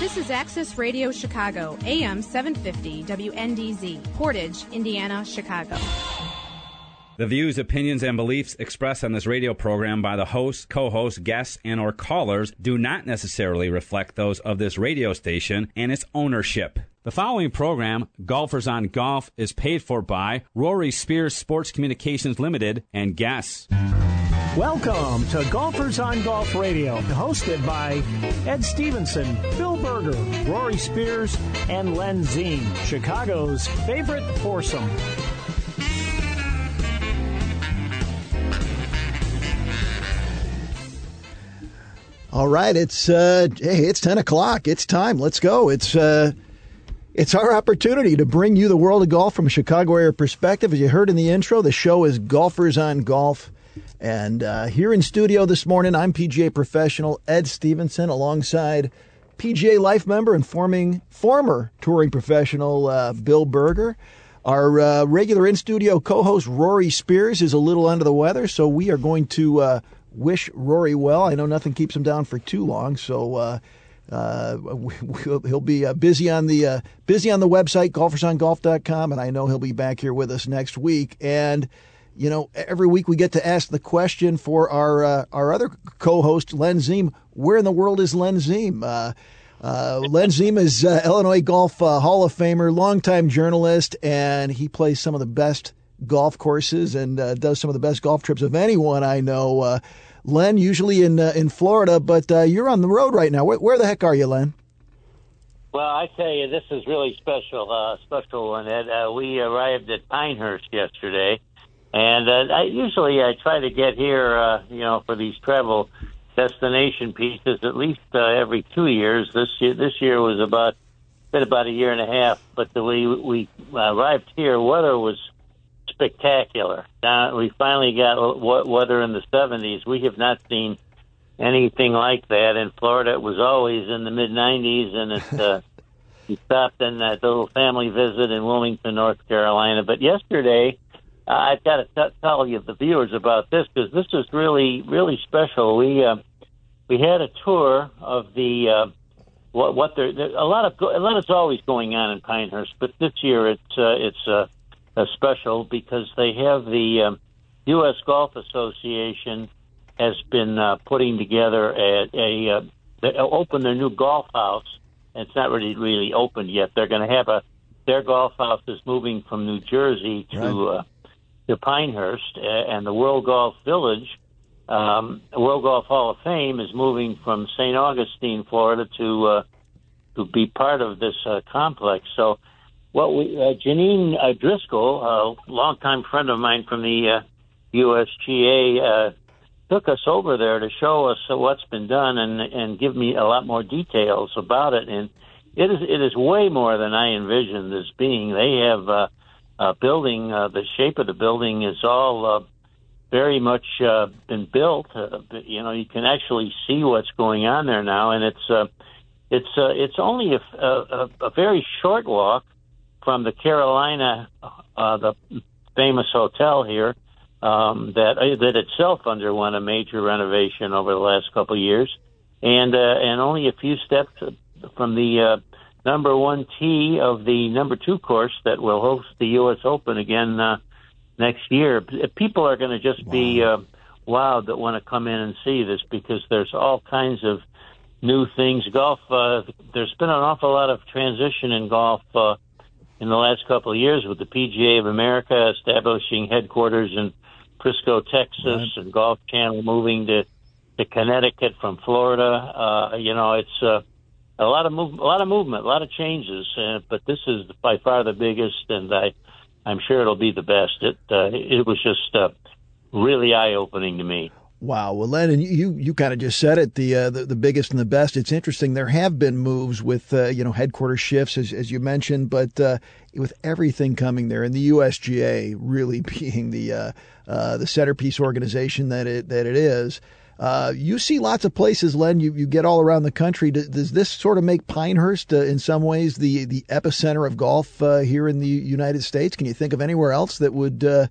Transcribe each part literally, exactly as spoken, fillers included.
This is Access Radio Chicago, A M seven fifty W N D Z, Portage, Indiana, Chicago. The views, opinions, and beliefs expressed on this radio program by the hosts, co-hosts, guests, and or callers do not necessarily reflect those of this radio station and its ownership. The following program, Golfers on Golf, is paid for by Rory Spears Sports Communications Limited and guests. Welcome to Golfers on Golf Radio, hosted by Ed Stevenson, Bill Berger, Rory Spears, and Len Zine, Chicago's favorite foursome. All right, it's uh, hey, it's ten o'clock. It's time. Let's go. It's uh, it's our opportunity to bring you the world of golf from a Chicago area perspective. As you heard in the intro, the show is Golfers on Golf. And uh, here in studio this morning, I'm P G A professional Ed Stevenson, alongside P G A Life member and forming, former touring professional uh, Bill Berger. Our uh, regular in-studio co-host Rory Spears is a little under the weather, so we are going to uh, wish Rory well. I know nothing keeps him down for too long, so uh, uh, we'll, he'll be uh, busy on the uh, busy on the website golfers on golf dot com, and I know he'll be back here with us next week. And you know, every week we get to ask the question for our uh, our other co-host, Len Zine. Where in the world is Len Zine? Uh, uh, Len Zine is uh, Illinois Golf uh, Hall of Famer, longtime journalist, and he plays some of the best golf courses and uh, does some of the best golf trips of anyone I know. Uh, Len, usually in uh, in Florida, but uh, you're on the road right now. Where, where the heck are you, Len? Well, I tell you, this is really special, uh, special one, Ed. Uh, we arrived at Pinehurst yesterday. And uh, I usually I try to get here, uh, you know, for these travel destination pieces at least uh, every two years. This year, this year was about been about a year and a half. But the way we arrived here, weather was spectacular. Now we finally got weather in the seventies. We have not seen anything like that in Florida. It was always in the mid nineties, and it uh, we stopped in that little family visit in Wilmington, North Carolina. But yesterday, Uh, I've got to t- tell you, the viewers, about this, because this is really, really special. We uh, we had a tour of the uh, what what there a lot of a lot is always going on in Pinehurst, but this year it's uh, it's uh, uh, special because they have the um, U S Golf Association has been uh, putting together a, a uh, they open their new golf house. And it's not really really opened yet. They're going to have a their golf house is moving from New Jersey to. Right. Uh, to Pinehurst, and the World Golf Village, um, the World Golf Hall of Fame is moving from Saint Augustine, Florida, to uh, to be part of this uh, complex. So, what we uh, Janine uh, Driscoll, a longtime friend of mine from the uh, U S G A, uh, took us over there to show us uh, what's been done and and give me a lot more details about it. And it is it is way more than I envisioned this being. They have uh, Uh, building, uh, the shape of the building is all uh, very much uh, been built. Uh, you know, you can actually see what's going on there now, and it's uh, it's uh, it's only a, a, a very short walk from the Carolina, uh, the famous hotel here um, that uh, that itself underwent a major renovation over the last couple of years, and uh, and only a few steps from the uh, number one tee of the number two course that will host the U S Open again uh, next year. People are going to just wow. be uh, wowed that want to come in and see this because there's all kinds of new things. Golf, uh, there's been an awful lot of transition in golf uh, in the last couple of years with the P G A of America establishing headquarters in Frisco, Texas, right. and Golf Channel moving to, to Connecticut from Florida. Uh, you know, it's... Uh, A lot of move, a lot of movement, a lot of changes, uh, but this is by far the biggest, and I, I'm sure it'll be the best. It uh, it was just uh, really eye-opening to me. Wow. Well, Len, and you you kind of just said it, the, uh, the the biggest and the best. It's interesting. There have been moves with uh, you know headquarters shifts, as as you mentioned, but uh, with everything coming there, and the U S G A really being the uh, uh, the centerpiece organization that it that it is. Uh, you see lots of places, Len, you, you get all around the country. Does, does this sort of make Pinehurst, uh, in some ways, the, the epicenter of golf uh, here in the United States? Can you think of anywhere else that would uh,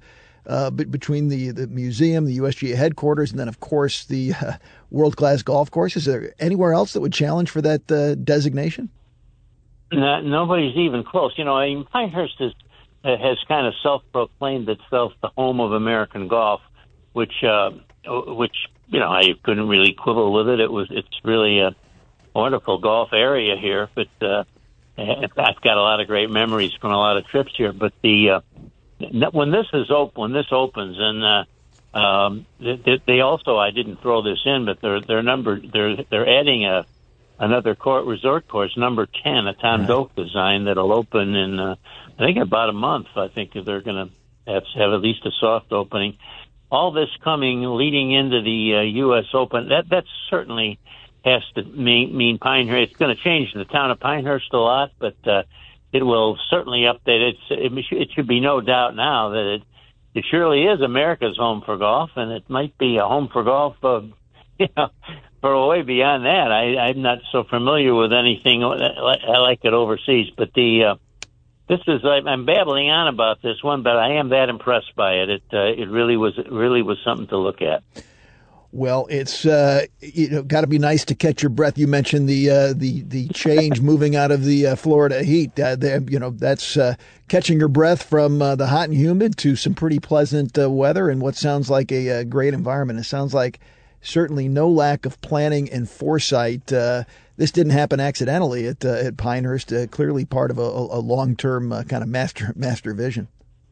uh, b- between the, the museum, the U S G A headquarters, and then, of course, the uh, world-class golf course. Is there anywhere else that would challenge for that uh, designation? No, nobody's even close. You know, I mean, Pinehurst is, uh, has kind of self-proclaimed itself the home of American golf, which, uh, which you know, I couldn't really quibble with it. It was, it's really a wonderful golf area here, but uh, I've got a lot of great memories from a lot of trips here. But the uh, when this is open, when this opens, and uh, um, they, they also, I didn't throw this in, but they're they're number they're they're adding a another court resort course, number ten, a Tom Doak design that'll open in uh, I think about a month. I think they're going to have have at least a soft opening. All this coming leading into the uh, U S Open, that that's certainly has to mean, mean Pinehurst. It's going to change the town of Pinehurst a lot, but uh, it will certainly update it. It, it should be no doubt now that it, it surely is America's home for golf, and it might be a home for golf, uh, you know, for way beyond that. I, I'm not so familiar with anything like it overseas, but the uh, this is I'm babbling on about this one, but I am that impressed by it. It uh, it really was it really was something to look at. Well, it's uh, you know got to be nice to catch your breath. You mentioned the uh, the the change moving out of the uh, Florida heat. Uh, you know that's uh, catching your breath from uh, the hot and humid to some pretty pleasant uh, weather and what sounds like a, a great environment. It sounds like certainly no lack of planning and foresight. Uh, this didn't happen accidentally at uh, at Pinehurst. Uh, clearly part of a, a long term uh, kind of master master vision.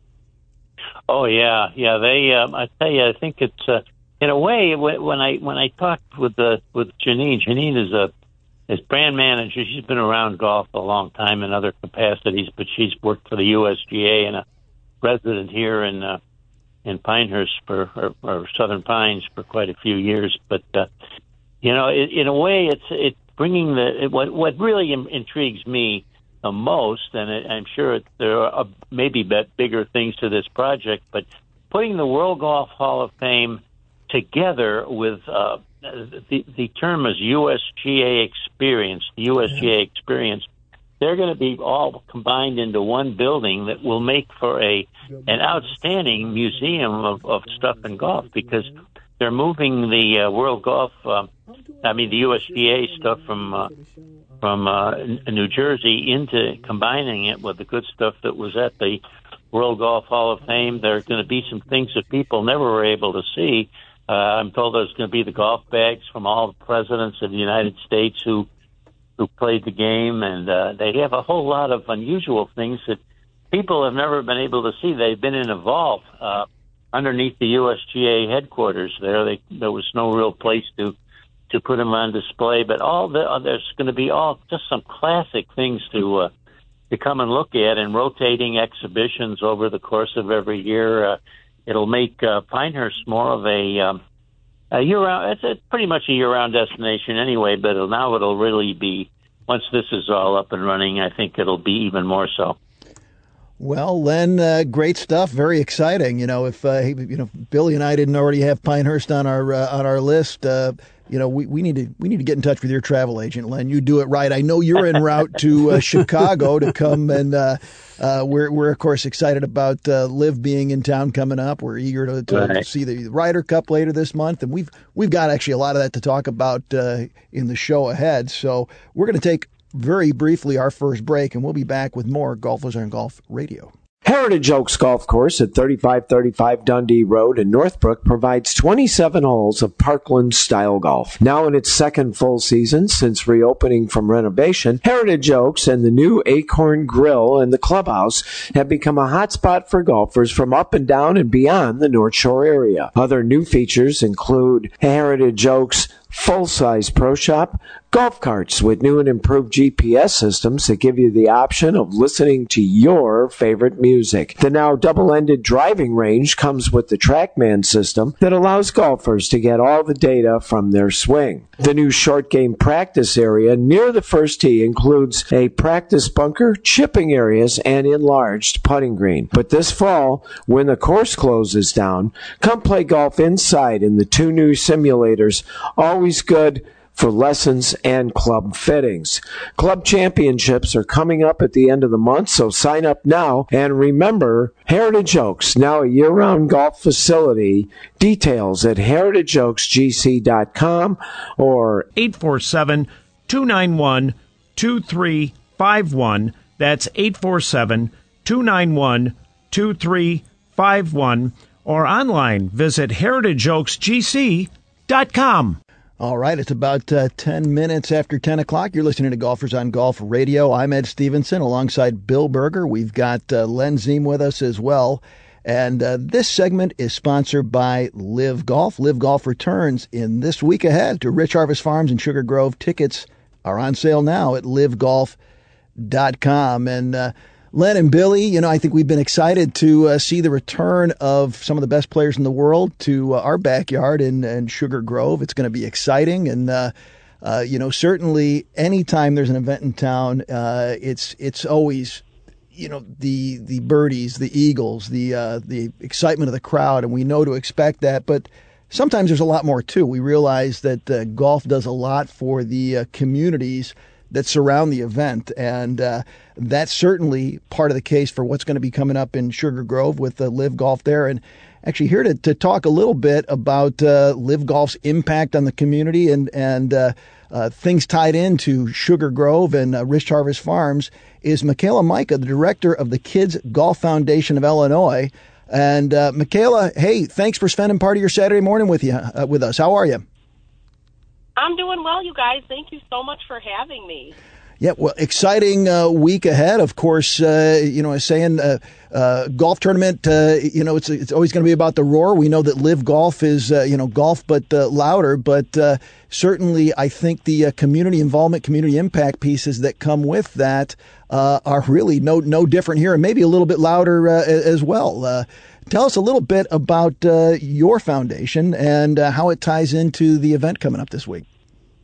Oh yeah, yeah. They um, I tell you, I think it's. Uh, In a way, when I when I talked with the with Janine, Janine is a is brand manager. She's been around golf a long time in other capacities, but she's worked for the U S G A and a resident here in uh, in Pinehurst for or, or Southern Pines for quite a few years. But uh, you know, it, in a way, it's it's bringing the it, what what really in, intrigues me the most, and it, I'm sure it, there are maybe bigger things to this project, but putting the World Golf Hall of Fame together with uh, the the term is U S G A experience, the U S G A experience. They're going to be all combined into one building that will make for a an outstanding museum of, of stuff in golf, because they're moving the uh, World Golf, uh, I mean the U S G A stuff from uh, from uh, New Jersey into combining it with the good stuff that was at the World Golf Hall of Fame. There are going to be some things that people never were able to see. Uh, I'm told there's going to be the golf bags from all the presidents of the United States who who played the game, and uh, they have a whole lot of unusual things that people have never been able to see. They've been in a vault uh, underneath the U S G A headquarters there. They, there was no real place to to put them on display, but all the, uh, there's going to be all just some classic things to uh, to come and look at, and rotating exhibitions over the course of every year. Uh, It'll make uh, Pinehurst more of a, um, a year-round. It's a, pretty much a year-round destination anyway, but it'll, now it'll really be, once this is all up and running, I think it'll be even more so. Well, Len, uh, great stuff. Very exciting. You know, if uh, you know Billy and I didn't already have Pinehurst on our uh, on our list, uh, you know, we, we need to we need to get in touch with your travel agent, Len. You do it right. I know you're en route to uh, Chicago to come, and uh, uh, we're we're of course excited about uh, Liv being in town coming up. We're eager to, to, right. to see the Ryder Cup later this month, and we've we've got actually a lot of that to talk about uh, in the show ahead. So we're going to take very briefly our first break, and we'll be back with more Golfers on Golf Radio. Heritage Oaks Golf Course at thirty-five thirty-five Dundee Road in Northbrook provides twenty-seven holes of Parkland-style golf. Now in its second full season since reopening from renovation, Heritage Oaks and the new Acorn Grill and the clubhouse have become a hotspot for golfers from up and down and beyond the North Shore area. Other new features include Heritage Oaks full-size pro shop, golf carts with new and improved G P S systems that give you the option of listening to your favorite music. The now double-ended driving range comes with the TrackMan system that allows golfers to get all the data from their swing. The new short game practice area near the first tee includes a practice bunker, chipping areas, and enlarged putting green. But this fall, when the course closes down, come play golf inside in the two new simulators, always good for lessons and club fittings. Club championships are coming up at the end of the month, so sign up now. And remember, Heritage Oaks, now a year-round golf facility. Details at heritage oaks g c dot com or eight four seven, two nine one, two three five one. That's eight four seven, two nine one, two three five one. Or online, visit heritage oaks g c dot com. All right, it's about uh, ten minutes after ten o'clock. You're listening to Golfers on Golf Radio. I'm Ed Stevenson alongside Bill Berger. We've got uh, Len Ziem with us as well. And uh, this segment is sponsored by Live Golf. Live Golf returns in this week ahead to Rich Harvest Farms in Sugar Grove. Tickets are on sale now at live golf dot com. And uh, Len and Billy, you know, I think we've been excited to uh, see the return of some of the best players in the world to uh, our backyard in, in Sugar Grove. It's going to be exciting. And, uh, uh, you know, certainly anytime there's an event in town, uh, it's it's always, you know, the the birdies, the eagles, the uh, the excitement of the crowd, and we know to expect that. But sometimes there's a lot more, too. We realize that uh, golf does a lot for the uh, communities that surround the event, and uh, that's certainly part of the case for what's going to be coming up in Sugar Grove with uh, Live Golf there. And actually here to, to talk a little bit about uh, Live Golf's impact on the community and, and uh, uh, things tied into Sugar Grove and uh, Rich Harvest Farms is Michaela Micah, the director of the Kids Golf Foundation of Illinois. And uh, Michaela, hey, thanks for spending part of your Saturday morning with you uh, with us. How are you? I'm doing well, you guys. Thank you so much for having me. Yeah, well, exciting uh, week ahead. Of course, uh, you know, I was saying uh, uh, golf tournament, uh, you know, it's it's always going to be about the roar. We know that Live Golf is, uh, you know, golf but uh, louder. But uh, certainly I think the uh, community involvement, community impact pieces that come with that uh, are really no no different here, and maybe a little bit louder uh, as well. Uh, tell us a little bit about uh, your foundation and uh, how it ties into the event coming up this week.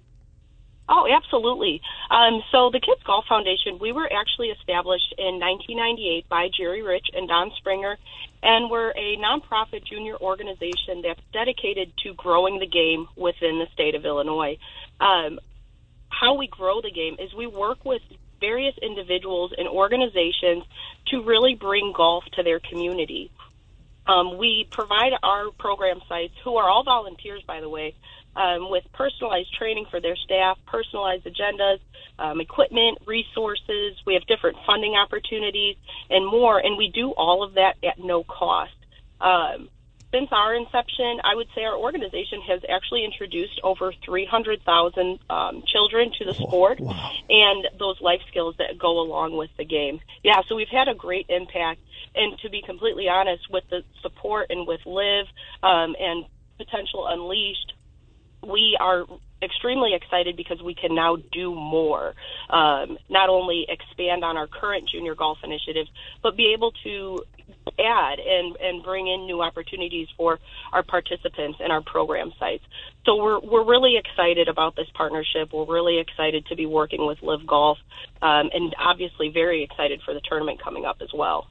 Oh, absolutely. Um, so the Kids Golf Foundation, we were actually established in nineteen ninety-eight by Jerry Rich and Don Springer, and we're a nonprofit junior organization that's dedicated to growing the game within the state of Illinois. Um, how we grow the game is we work with various individuals and organizations to really bring golf to their community. Um, we provide our program sites, who are all volunteers, by the way, Um, with personalized training for their staff, personalized agendas, um, equipment, resources. We have different funding opportunities and more, and we do all of that at no cost. Um, since our inception, I would say our organization has actually introduced over three hundred thousand um, children to the sport. Wow. And those life skills that go along with the game. Yeah, so we've had a great impact. And to be completely honest, with the support and with Live um, and Potential Unleashed, we are extremely excited because we can now do more, um, not only expand on our current junior golf initiatives, but be able to add and, and bring in new opportunities for our participants and our program sites. So we're we're really excited about this partnership. We're really excited to be working with Live Golf, um, and obviously very excited for the tournament coming up as well.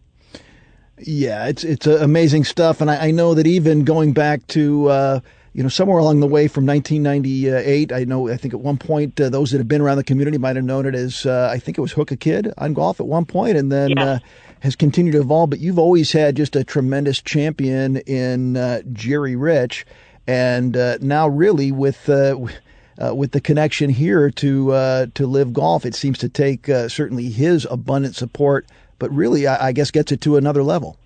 Yeah, it's it's uh, amazing stuff, and I, I know that even going back to uh, you know, somewhere along the way from nineteen ninety-eight, I know, I think at one point, uh, those that have been around the community might have known it as, uh, I think it was Hook a Kid on golf at one point, and then yeah. uh, has continued to evolve. But you've always had just a tremendous champion in uh, Jerry Rich, and uh, now really with uh, uh, with the connection here to uh, to Live Golf, it seems to take uh, certainly his abundant support, but really, I, I guess, gets it to another level.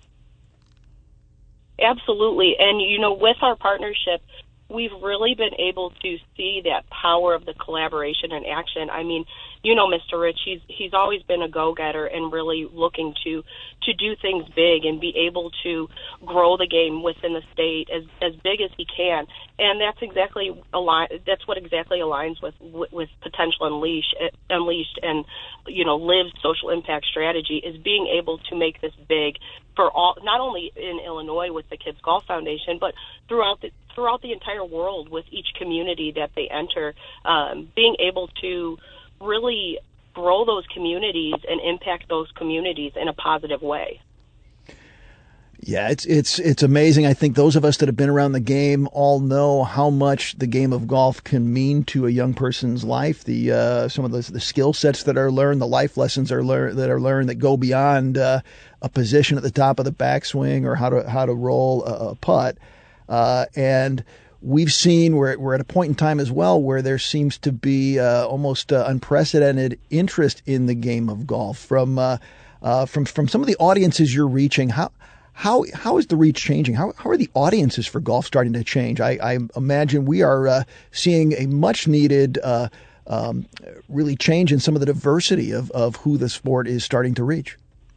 Absolutely. And, you know, with our partnership, we've really been able to see that power of the collaboration and action. I mean, you know, Mister Rich, he's he's always been a go-getter and really looking to to do things big and be able to grow the game within the state as as big as he can. And that's exactly align. That's what exactly aligns with with Potential Unleashed, Unleashed, and you know, Live's social impact strategy is being able to make this big for all, not only in Illinois with the Kids Golf Foundation, but throughout the throughout the entire world with each community that they enter. Um, being able to really grow those communities and impact those communities in a positive way. Yeah, it's it's it's amazing. I think those of us that have been around the game all know how much the game of golf can mean to a young person's life. The uh, some of the the skill sets that are learned, the life lessons are learned that are learned that go beyond uh, a position at the top of the backswing or how to how to roll a, a putt. Uh, and we've seen we're we're at a point in time as well where there seems to be uh, almost uh, unprecedented interest in the game of golf from uh, uh, from from some of the audiences you're reaching. How How how is the reach changing? How how are the audiences for golf starting to change? I, I imagine we are uh, seeing a much needed uh, um, really change in some of the diversity of, of who the sport is starting to reach.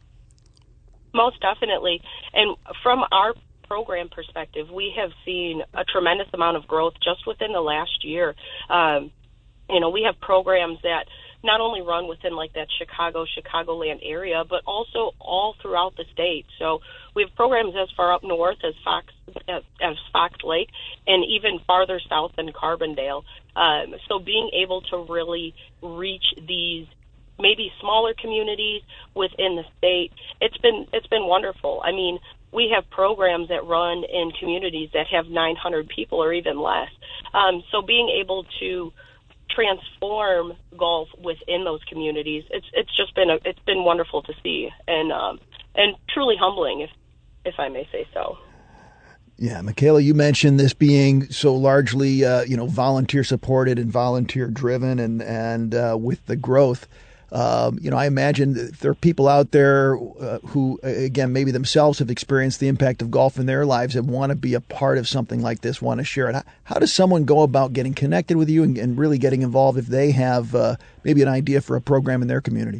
Most definitely. And from our program perspective, we have seen a tremendous amount of growth just within the last year. Um, you know, we have programs that not only run within like that Chicago, Chicagoland area, but also all throughout the state. So we have programs as far up north as Fox, as, as Fox Lake, and even farther south than Carbondale. Um, so being able to really reach these maybe smaller communities within the state, it's been it's been wonderful. I mean, we have programs that run in communities that have nine hundred people or even less. Um, so being able to transform golf within those communities, it's it's just been a, it's been wonderful to see, and um, and truly humbling, if if I may say so. Yeah, Michaela, you mentioned this being so largely uh, you know volunteer supported and volunteer driven, and and uh, with the growth. Um, you know, I imagine that there are people out there uh, who, again, maybe themselves have experienced the impact of golf in their lives and want to be a part of something like this, want to share it. How, how does someone go about getting connected with you and, and really getting involved if they have uh, maybe an idea for a program in their community?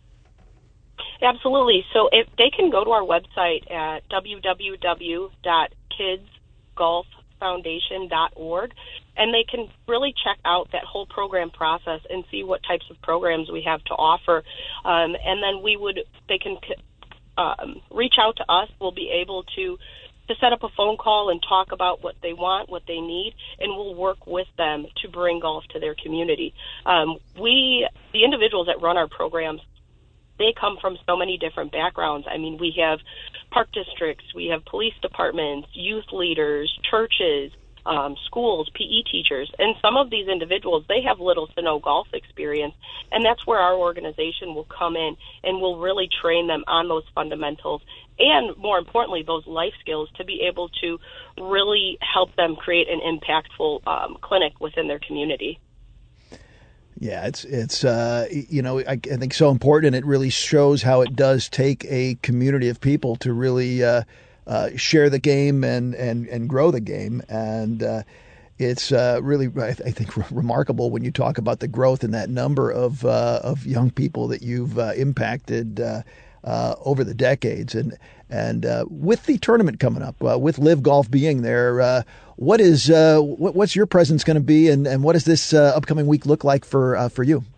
Absolutely. So if they can go to our website at w w w dot kids golf foundation dot org, and they can really check out that whole program process and see what types of programs we have to offer. Um, and then we would, they can um, reach out to us. We'll be able to to set up a phone call and talk about what they want, what they need, and we'll work with them to bring golf to their community. Um, we, the individuals that run our programs, they come from so many different backgrounds. I mean, we have park districts, we have police departments, youth leaders, churches, um, schools, P E teachers. And some of these individuals, they have little to no golf experience. And that's where our organization will come in and will really train them on those fundamentals and, more importantly, those life skills to be able to really help them create an impactful um, clinic within their community. Yeah, it's, it's uh, you know, I, I think so important, and it really shows how it does take a community of people to really uh, uh, share the game and, and, and grow the game. And uh, it's uh, really, I, th- I think, re- remarkable when you talk about the growth in that number of uh, of young people that you've uh, impacted uh, uh, over the decades. And and uh, with the tournament coming up, uh, with Live Golf being there, uh, what is uh, what, what's your presence going to be, and, and what does this uh, upcoming week look like for uh, for you?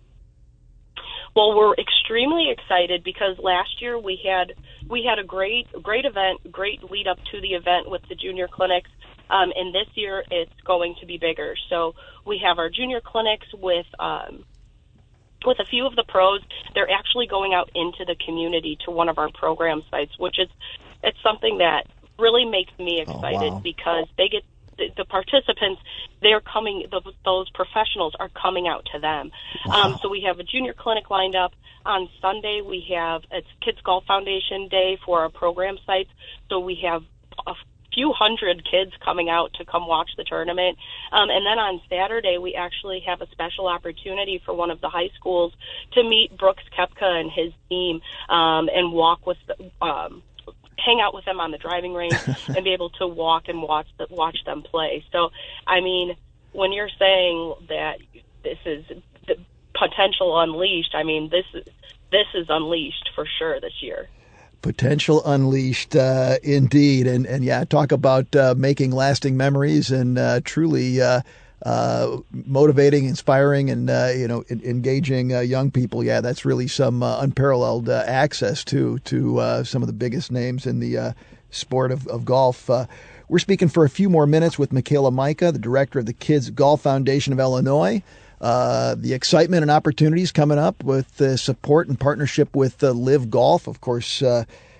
Well, we're extremely excited because last year we had we had a great great event, great lead up to the event with the junior clinics, um, and this year it's going to be bigger. So we have our junior clinics with um, with a few of the pros. They're actually going out into the community to one of our program sites, which is it's something that really makes me excited. Oh, wow. Because they get the, the participants, they're coming, the, those professionals are coming out to them. Wow. Um, so we have a junior clinic lined up. On Sunday, we have, it's Kids Golf Foundation Day for our program sites. So we have a few hundred kids coming out to come watch the tournament. Um, and then on Saturday, we actually have a special opportunity for one of the high schools to meet Brooks Koepka and his team um, and walk with the, um, hang out with them on the driving range and be able to walk and watch the, watch them play. So, I mean, when you're saying that this is the potential unleashed, I mean, this is, this is unleashed for sure this year. Potential unleashed, uh, indeed. And, and yeah, talk about uh, making lasting memories and uh, truly uh, uh, motivating, inspiring, and, uh, you know, in, engaging uh, young people. Yeah, that's really some uh, unparalleled uh, access to, to uh, some of the biggest names in the uh, sport of, of golf. Uh, we're speaking for a few more minutes with Michaela Micah, the director of the Kids Golf Foundation of Illinois. Uh, the excitement and opportunities coming up with the support and partnership with uh, Live Golf. Of course, uh,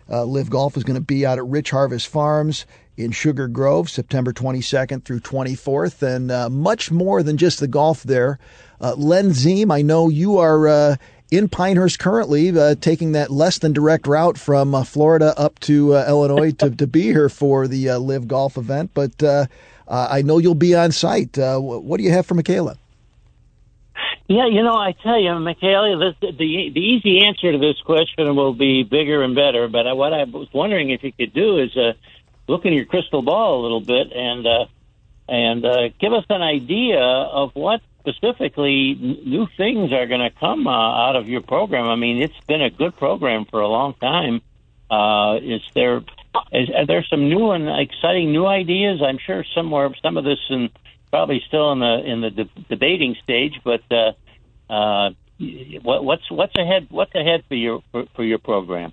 Uh, Live Golf is going to be out at Rich Harvest Farms in Sugar Grove, September twenty-second through twenty-fourth, and uh, much more than just the golf there. Uh, Len Ziem, I know you are uh, in Pinehurst currently, uh, taking that less than direct route from uh, Florida up to uh, Illinois to, to be here for the uh, Live Golf event, but uh, uh, I know you'll be on site. Uh, what do you have for Michaela? Yeah, you know, I tell you, Michaela, the, the the easy answer to this question will be bigger and better. But what I was wondering if you could do is uh, look in your crystal ball a little bit and uh, and uh, give us an idea of what specifically new things are going to come uh, out of your program. I mean, it's been a good program for a long time. Uh, is there is are there some new and exciting new ideas? I'm sure somewhere some of this in. Probably still in the in the de- debating stage, but uh, uh, what, what's what's ahead? What's ahead for your for, for your program?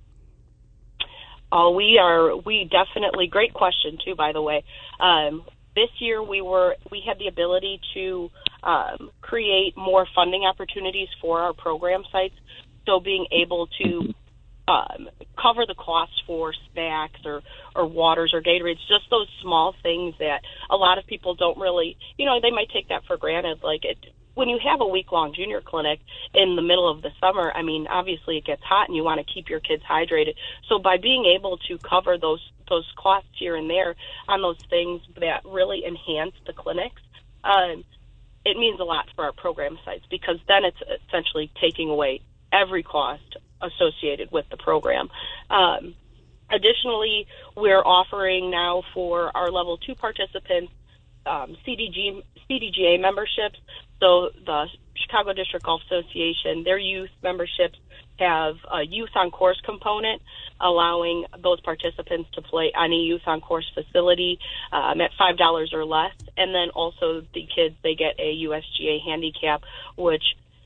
Oh, we are we definitely great question too. By the way, um, this year we were we had the ability to um, create more funding opportunities for our program sites. So being able to Um, cover the cost for snacks or, or waters or Gatorades, just those small things that a lot of people don't really, you know, they might take that for granted. Like it, when you have a week-long junior clinic in the middle of the summer, I mean, obviously it gets hot and you want to keep your kids hydrated. So by being able to cover those, those costs here and there on those things that really enhance the clinics, um, it means a lot for our program sites because then it's essentially taking away every cost associated with the program. Um, additionally, we're offering now for our level two participants um, C D G, C D G A memberships. So the Chicago District Golf Association, their youth memberships have a youth on course component, allowing those participants to play any youth on course facility um, at five dollars or less. And then also the kids, they get a U S G A handicap, which,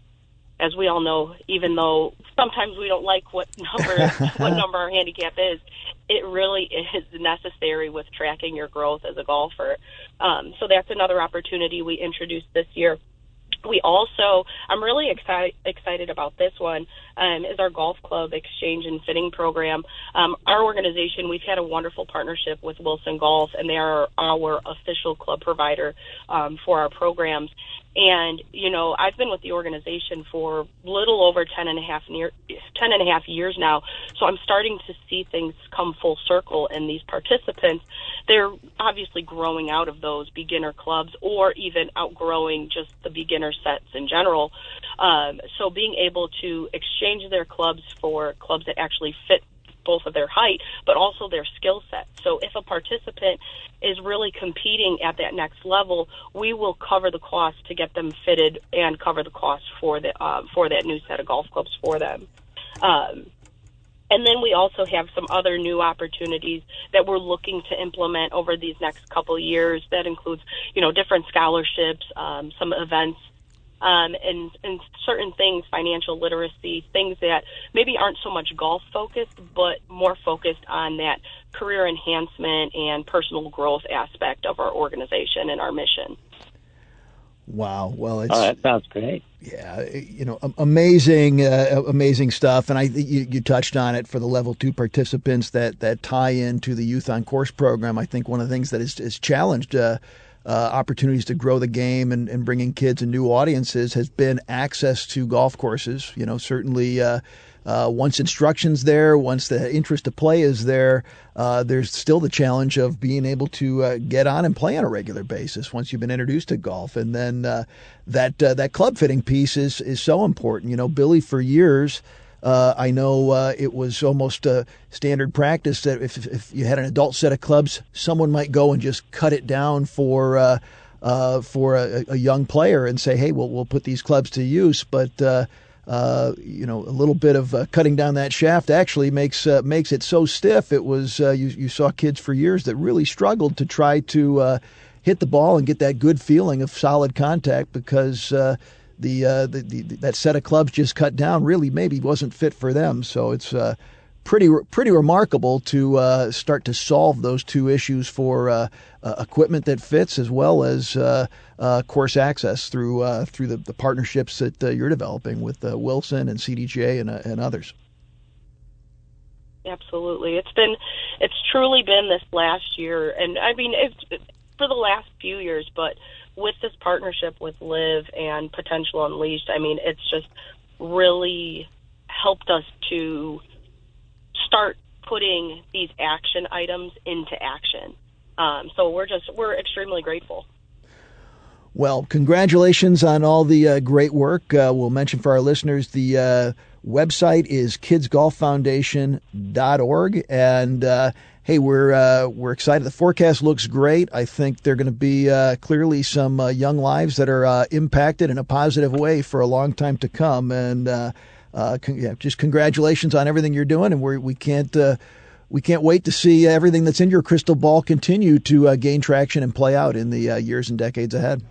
as we all know, even though sometimes we don't like what number what number our handicap is, it really is necessary with tracking your growth as a golfer. Um, so that's another opportunity we introduced this year. We also, I'm really excited excited about this one, um, is our golf club exchange and fitting program. Um, our organization, we've had a wonderful partnership with Wilson Golf, and they are our official club provider um, for our programs. And, you know, I've been with the organization for little over ten and a half, near, ten and a half years now, so I'm starting to see things come full circle in these participants. They're obviously growing out of those beginner clubs or even outgrowing just the beginner sets in general. Um, so being able to exchange their clubs for clubs that actually fit both of their height, but also their skill set. So if a participant is really competing at that next level, we will cover the cost to get them fitted and cover the cost for the uh, for that new set of golf clubs for them. Um, and then we also have some other new opportunities that we're looking to implement over these next couple of years. That includes, you know, different scholarships, um, some events, Um, and, and certain things, financial literacy, things that maybe aren't so much golf focused, but more focused on that career enhancement and personal growth aspect of our organization and our mission. Wow. Well, it's, oh, that sounds great. Yeah, you know, amazing, uh, amazing stuff. And I, you, you touched on it for the level two participants that, that tie into the Youth on Course program. I think one of the things that is, is challenged uh, Uh, opportunities to grow the game and, and bringing kids and new audiences has been access to golf courses. You know, certainly uh, uh, once instruction's there, once the interest to play is there, uh, there's still the challenge of being able to uh, get on and play on a regular basis once you've been introduced to golf. And then uh, that uh, that club fitting piece is, is so important. You know, Billy, for years, Uh, I know uh, it was almost a standard practice that if, if you had an adult set of clubs, someone might go and just cut it down for uh, uh, for a, a young player and say, "Hey, we'll we'll put these clubs to use." But uh, uh, you know, a little bit of uh, cutting down that shaft actually makes uh, makes it so stiff. It was uh, you you saw kids for years that really struggled to try to uh, hit the ball and get that good feeling of solid contact because. Uh, The, uh, the, the that set of clubs just cut down really maybe wasn't fit for them. So it's uh, pretty pretty remarkable to uh, start to solve those two issues for uh, uh, equipment that fits as well as uh, uh, course access through uh, through the, the partnerships that uh, you're developing with uh, Wilson and C D J and, uh, and others. Absolutely. It's been, it's truly been this last year. And I mean, it's for the last few years, but with this partnership with Live and Potential Unleashed, I mean, it's just really helped us to start putting these action items into action. Um, so we're just, we're extremely grateful. Well, congratulations on all the uh, great work. Uh, we'll mention for our listeners, the uh, website is kids golf foundation dot org. And, uh, hey, we're uh, we're excited. The forecast looks great. I think there are going to be uh, clearly some uh, young lives that are uh, impacted in a positive way for a long time to come. And uh, uh, con- yeah, just congratulations on everything you're doing. And we're, we can't uh, we can't wait to see everything that's in your crystal ball continue to uh, gain traction and play out in the uh, years and decades ahead.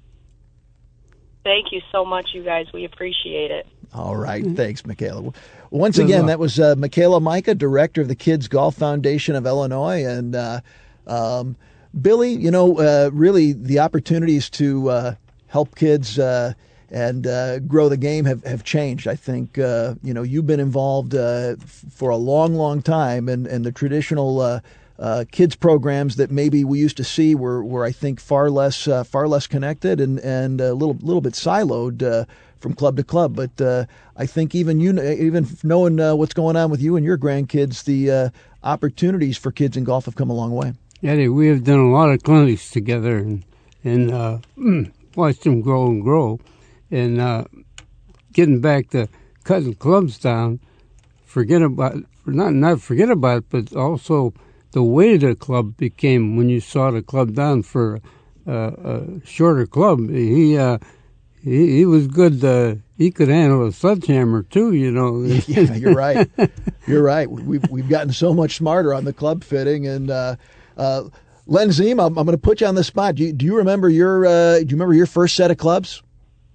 Thank you so much, you guys. We appreciate it. All right. Thanks, Michaela. Once again, that was uh, Michaela Micah, director of the Kids Golf Foundation of Illinois. And uh, um, Billy, you know, uh, really the opportunities to uh, help kids uh, and uh, grow the game have, have changed. I think, uh, you know, you've been involved uh, for a long, long time. And, and the traditional uh, uh, kids programs that maybe we used to see were, were I think, far less uh, far less connected and, and a little, little bit siloed uh, from club to club. But uh, I think even you, even knowing uh, what's going on with you and your grandkids, the uh, opportunities for kids in golf have come a long way. Eddie, we have done a lot of clinics together and, and uh, watched them grow and grow. And uh, getting back to cutting clubs down, forget about not not forget about it, but also the way the club became when you saw the club down for uh, a shorter club. He uh, he, he was good. Uh, he could handle a sledgehammer too, you know. Yeah, you're right. You're right. We've we've gotten so much smarter on the club fitting. And uh, uh, Len Ziem, I'm, I'm going to put you on the spot. Do you, do you remember your uh, do you remember your first set of clubs?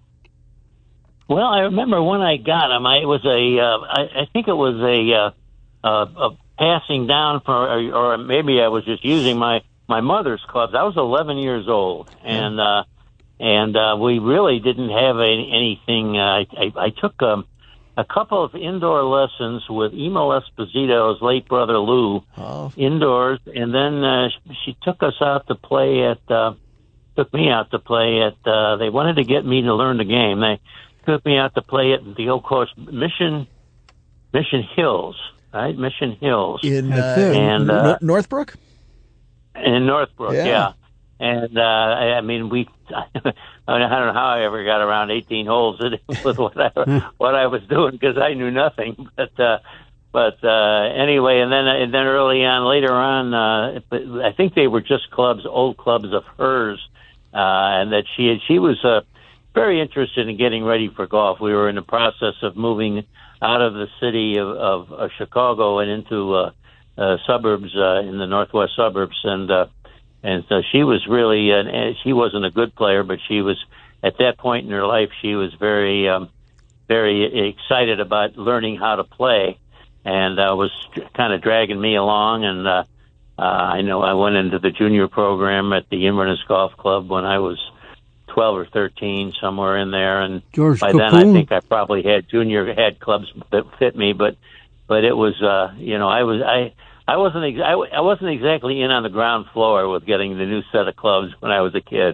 Well, I remember when I got them. I, it was a, uh, I, I think it was a, uh, uh, a passing down for, or, or maybe I was just using my, my mother's clubs. I was eleven years old, and uh, and uh, we really didn't have any, anything. Uh, I, I, I took um, a couple of indoor lessons with Emil Esposito's late brother Lou, oh. indoors, and then uh, she took us out to play at, uh, took me out to play at. Uh, they wanted to get me to learn the game. They took me out to play at the old course Mission Mission Hills, right? Mission Hills in uh, and uh, Northbrook. In Northbrook, yeah. yeah. And uh, I, I mean, we. I don't know how I ever got around eighteen holes with what I what I was doing because I knew nothing. But uh, but uh, anyway, and then and then early on, later on, uh, I think they were just clubs, old clubs of hers, uh, and that she had, she was. Uh, very interested in getting ready for golf. We were in the process of moving out of the city of, of, of Chicago and into uh, uh, suburbs uh, in the northwest suburbs, and uh, and so she was really uh, she wasn't a good player, but she was at that point in her life she was very um, very excited about learning how to play, and uh, was kind of dragging me along. And uh, uh, I know I went into the junior program at the Inverness Golf Club when I was twelve or thirteen, somewhere in there, and George by Capoon. then I think I probably had junior had clubs that fit me, but but it was uh, you know I was I I wasn't ex- I, I wasn't exactly in on the ground floor with getting the new set of clubs when I was a kid.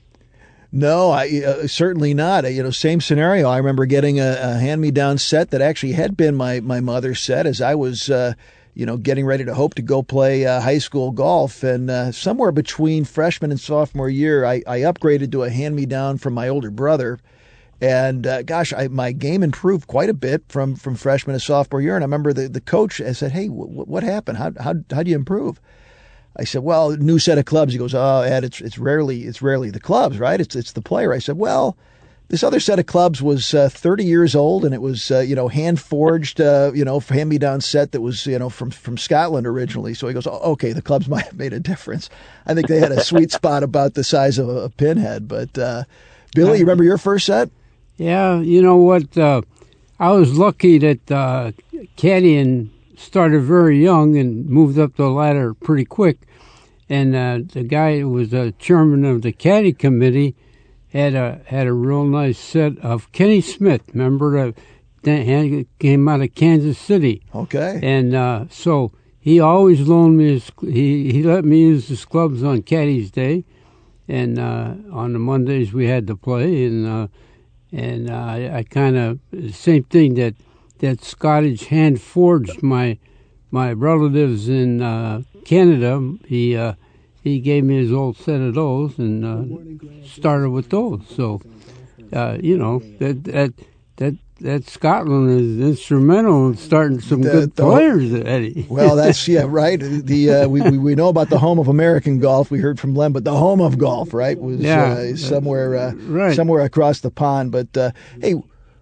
No, I uh, certainly not. You know, same scenario. I remember getting a, a hand-me-down set that actually had been my my mother's set as I was. Uh, you know, getting ready to hope to go play uh, high school golf. And uh, somewhere between freshman and sophomore year, I, I upgraded to a hand-me-down from my older brother. And uh, gosh, I, my game improved quite a bit from, from freshman to sophomore year. And I remember the, the coach, I said, hey, w- what happened? How, how, how do you improve? I said, well, new set of clubs. He goes, oh, Ed, it's, it's rarely, it's rarely the clubs, right? It's, it's the player. I said, well, this other set of clubs was uh, thirty years old, and it was, uh, you know, hand-forged, uh, you know, hand-me-down set that was, you know, from, from Scotland originally. So he goes, oh, okay, the clubs might have made a difference. I think they had a sweet spot about the size of a, a pinhead. But, uh, Billy, you remember your first set? Yeah, you know what? Uh, I was lucky that uh, caddying started very young and moved up the ladder pretty quick. And uh, the guy who was the chairman of the caddy committee had a had a real nice set of Kenny Smith. Remember, the Dan came out of Kansas City. Okay. And uh, so he always loaned me his, he, he let me use his clubs on Caddy's Day. And uh, on the Mondays we had to play. And uh, and uh, I, I kind of, same thing that, that Scottish hand forged my my relatives in uh, Canada. He uh, he gave me his old set of those and uh, started with those. So, uh, you know, that that that that Scotland is instrumental in starting some The- good the- players, Eddie. Well, that's yeah, right. The uh, we, we we know about the home of American golf. We heard from Len, but the home of golf, right, was Yeah. uh, somewhere uh, Right. somewhere across the pond. But uh, hey,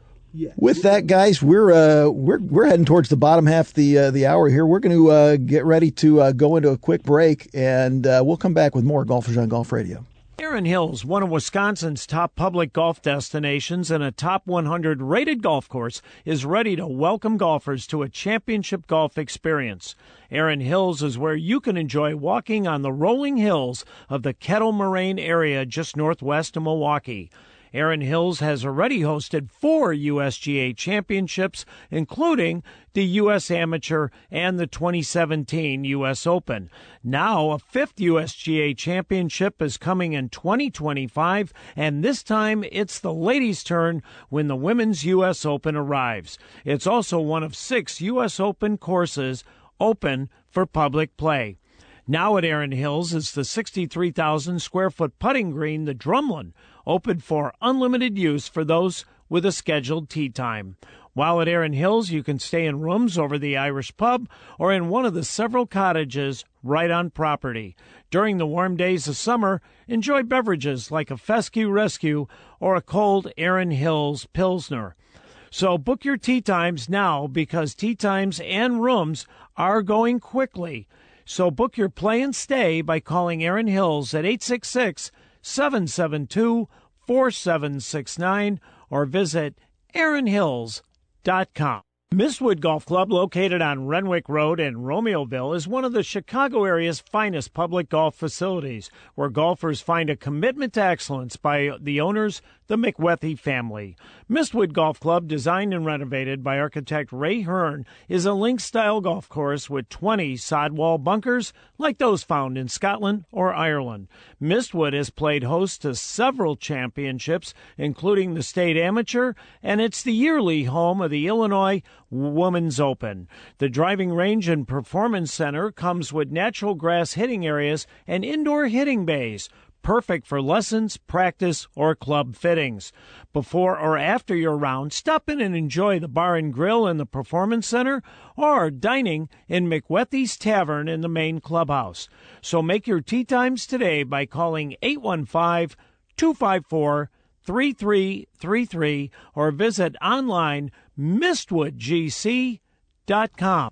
with that, guys, we're uh, we're we're heading towards the bottom half of the uh, the hour here. We're going to uh, get ready to uh, go into a quick break, and uh, we'll come back with more Golfers on Golf Radio. Erin Hills, one of Wisconsin's top public golf destinations and a top one hundred rated golf course, is ready to welcome golfers to a championship golf experience. Erin Hills is where you can enjoy walking on the rolling hills of the Kettle Moraine area just northwest of Milwaukee. Erin Hills has already hosted four U S G A championships, including the U S Amateur and the twenty seventeen U S Open. Now, a fifth U S G A championship is coming in twenty twenty-five, and this time it's the ladies' turn when the Women's U S Open arrives. It's also one of six U S Open courses open for public play. Now at Erin Hills is the sixty-three thousand square foot putting green, the Drumlin, open for unlimited use for those with a scheduled tee time. While at Erin Hills, you can stay in rooms over the Irish Pub or in one of the several cottages right on property. During the warm days of summer, enjoy beverages like a Fescue Rescue or a cold Erin Hills Pilsner. So book your tee times now because tee times and rooms are going quickly. So book your play and stay by calling Erin Hills at eight six six, seven seven two, four seven six nine or visit erin hills dot com. Mistwood Golf Club, located on Renwick Road in Romeoville, is one of the Chicago area's finest public golf facilities, where golfers find a commitment to excellence by the owners, the McWethy family. Mistwood Golf Club, designed and renovated by architect Ray Hearn, is a link-style golf course with twenty sidewall bunkers like those found in Scotland or Ireland. Mistwood has played host to several championships, including the State Amateur, and it's the yearly home of the Illinois Women's Open. The driving range and performance center comes with natural grass hitting areas and indoor hitting bays, perfect for lessons, practice, or club fittings. Before or after your round, stop in and enjoy the bar and grill in the performance center or dining in McWethy's Tavern in the main clubhouse. So make your tee times today by calling eight one five, two five four, three three three three or visit online mistwood g c dot com.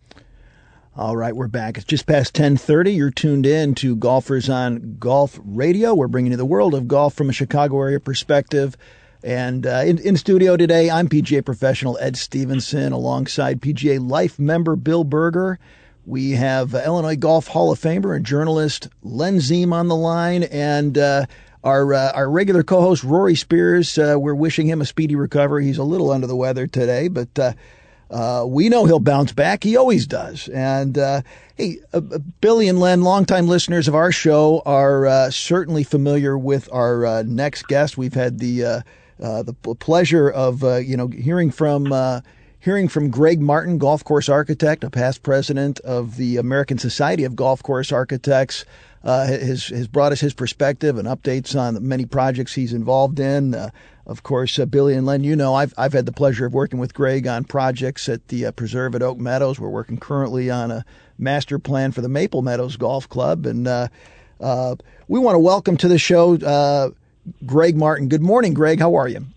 All right, we're back. It's just past ten thirty. You're tuned in to Golfers on Golf Radio. We're bringing you the world of golf from a Chicago area perspective. And uh, in, in studio today, I'm P G A professional Ed Stevenson, alongside P G A Life member Bill Berger. We have uh, Illinois Golf Hall of Famer and journalist Len Ziem on the line, and uh, our uh, our regular co-host Rory Spears. Uh, we're wishing him a speedy recovery. He's a little under the weather today, but uh, uh, we know he'll bounce back. He always does. And uh, hey, uh, Billy and Len, longtime listeners of our show, are uh, certainly familiar with our uh, next guest. We've had the uh, uh, the pleasure of uh, you know hearing from. Uh, Hearing from Greg Martin, golf course architect, a past president of the American Society of Golf Course Architects, uh, has, has brought us his perspective and updates on the many projects he's involved in. Uh, of course, uh, Billy and Len, you know, I've I've had the pleasure of working with Greg on projects at the uh, Preserve at Oak Meadows. We're working currently on a master plan for the Maple Meadows Golf Club, and uh, uh, we want to welcome to the show uh, Greg Martin. Good morning, Greg. How are you?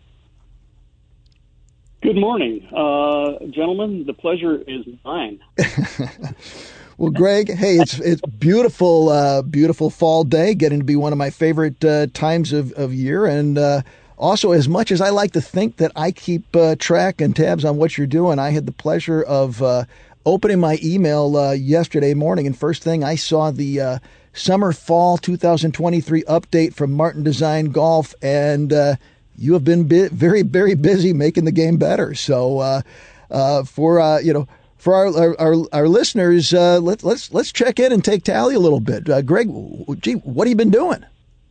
Good morning, uh, gentlemen. The pleasure is mine. Well, Greg, hey, it's it's beautiful, uh, beautiful fall day, getting to be one of my favorite uh, times of, of year. And uh, also, as much as I like to think that I keep uh, track and tabs on what you're doing, I had the pleasure of uh, opening my email uh, yesterday morning, and first thing I saw the uh, summer fall two thousand twenty-three update from Martin Design Golf, and uh, you have been bi- very, very busy making the game better. So uh, uh, for uh, you know, for our our, our listeners, uh, let, let's let's check in and take tally a little bit. Uh, Greg, gee, what have you been doing?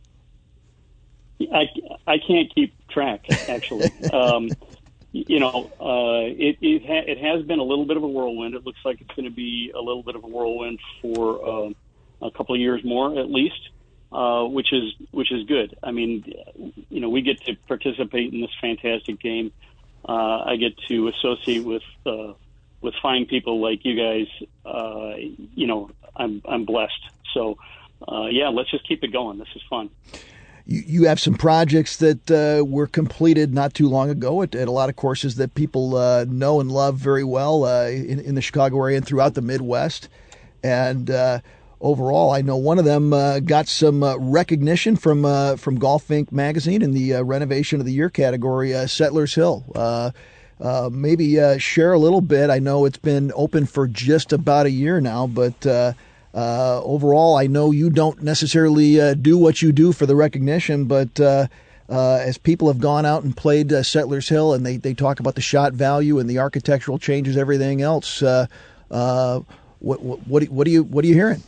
I, I can't keep track, actually. um, you know, uh, it it, ha- it has been a little bit of a whirlwind. It looks like it's going to be a little bit of a whirlwind for uh, a couple of years more, at least. Uh, which is which is good. I mean, you know, we get to participate in this fantastic game. Uh, I get to associate with uh, with fine people like you guys. Uh, you know, I'm I'm blessed. So, uh, yeah, let's just keep it going. This is fun. You, you have some projects that uh, were completed not too long ago at, at a lot of courses that people uh, know and love very well uh, in, in the Chicago area and throughout the Midwest. And uh, overall, I know one of them uh, got some uh, recognition from uh, from Golf Inc magazine in the uh, Renovation of the Year category, uh, Settlers Hill. Uh, uh, maybe uh, share a little bit. I know it's been open for just about a year now, but uh, uh, overall, I know you don't necessarily uh, do what you do for the recognition, but uh, uh, as people have gone out and played uh, Settlers Hill and they, they talk about the shot value and the architectural changes, everything else, uh, uh, what, what, what, what, are you, what are you hearing?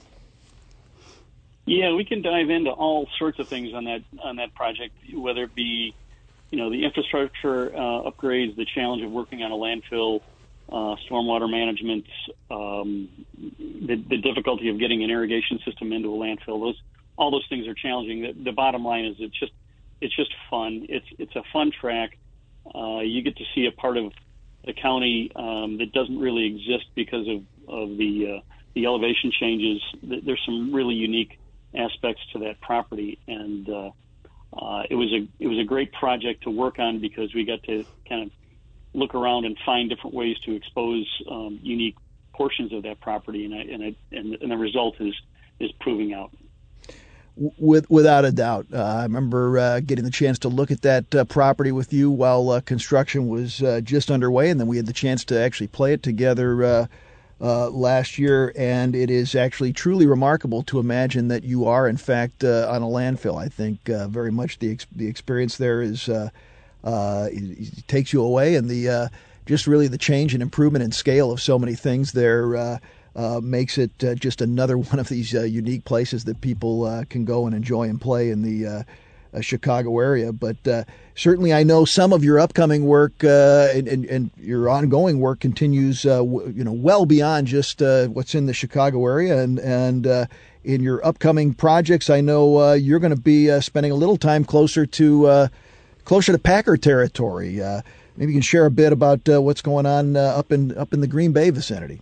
Yeah, we can dive into all sorts of things on that on that project, whether it be, you know, the infrastructure uh, upgrades, the challenge of working on a landfill, uh, stormwater management, um, the, the difficulty of getting an irrigation system into a landfill. Those all those things are challenging. The, the bottom line is it's just it's just fun. It's it's a fun track. Uh, you get to see a part of the county um, that doesn't really exist because of of the uh, the elevation changes. There's some really unique aspects to that property, and uh, uh, it was a it was a great project to work on because we got to kind of look around and find different ways to expose um, unique portions of that property, and I, and, I, and and the result is is proving out. With, without a doubt. Uh, I remember uh, getting the chance to look at that uh, property with you while uh, construction was uh, just underway, and then we had the chance to actually play it together uh, uh, last year, and it is actually truly remarkable to imagine that you are, in fact, uh, on a landfill. I think uh, very much the ex- the experience there is uh, uh, it, it takes you away, and the uh, just really the change and improvement in scale of so many things there uh, Uh, makes it uh, just another one of these uh, unique places that people uh, can go and enjoy and play in the uh, uh, Chicago area. But uh, certainly I know some of your upcoming work uh, and, and, and your ongoing work continues uh, w- you know, well beyond just uh, what's in the Chicago area. And, and uh, in your upcoming projects, I know uh, you're going to be uh, spending a little time closer to uh, closer to Packer territory. Uh, maybe you can share a bit about uh, what's going on uh, up in up in the Green Bay vicinity.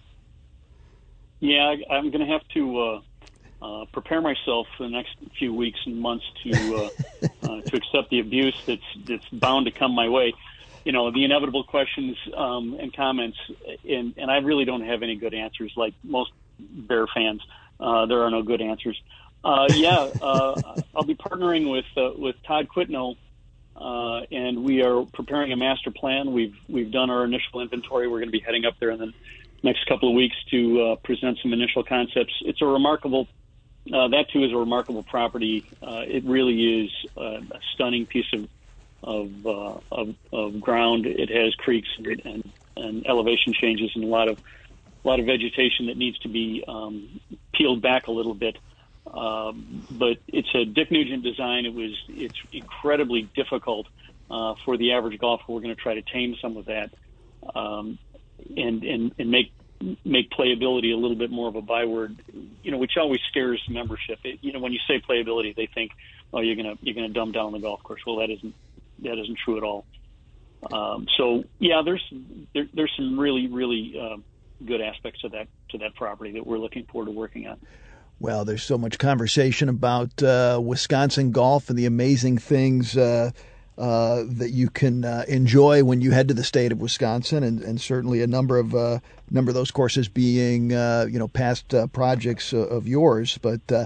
Yeah, I'm going to have to uh, uh, prepare myself for the next few weeks and months to uh, uh, to accept the abuse that's that's bound to come my way. You know, the inevitable questions um, and comments, and, and I really don't have any good answers. Like most Bear fans, uh, there are no good answers. Uh, yeah, uh, I'll be partnering with uh, with Todd Quitno, uh, and we are preparing a master plan. We've we've done our initial inventory. We're going to be heading up there in the next couple of weeks to uh, present some initial concepts. It's a remarkable, uh, that too is a remarkable property. Uh, it really is uh, a stunning piece of of, uh, of of ground. It has creeks and, and, and elevation changes and a lot of a lot of vegetation that needs to be um, peeled back a little bit. Um, but it's a Dick Nugent design. It was it's incredibly difficult uh, for the average golfer. We're going to try to tame some of that. Um, And, and, and make make playability a little bit more of a byword, you know, which always scares membership. It, you know, when you say playability, they think, oh, you're gonna you're gonna dumb down the golf course. Well, that isn't that isn't true at all. Um, so yeah, there's there, there's some really really uh, good aspects to that to that property that we're looking forward to working on. Well, there's so much conversation about uh, Wisconsin golf and the amazing things Uh, Uh, that you can uh, enjoy when you head to the state of Wisconsin, and, and certainly a number of uh, number of those courses being uh, you know past uh, projects uh, of yours. But uh,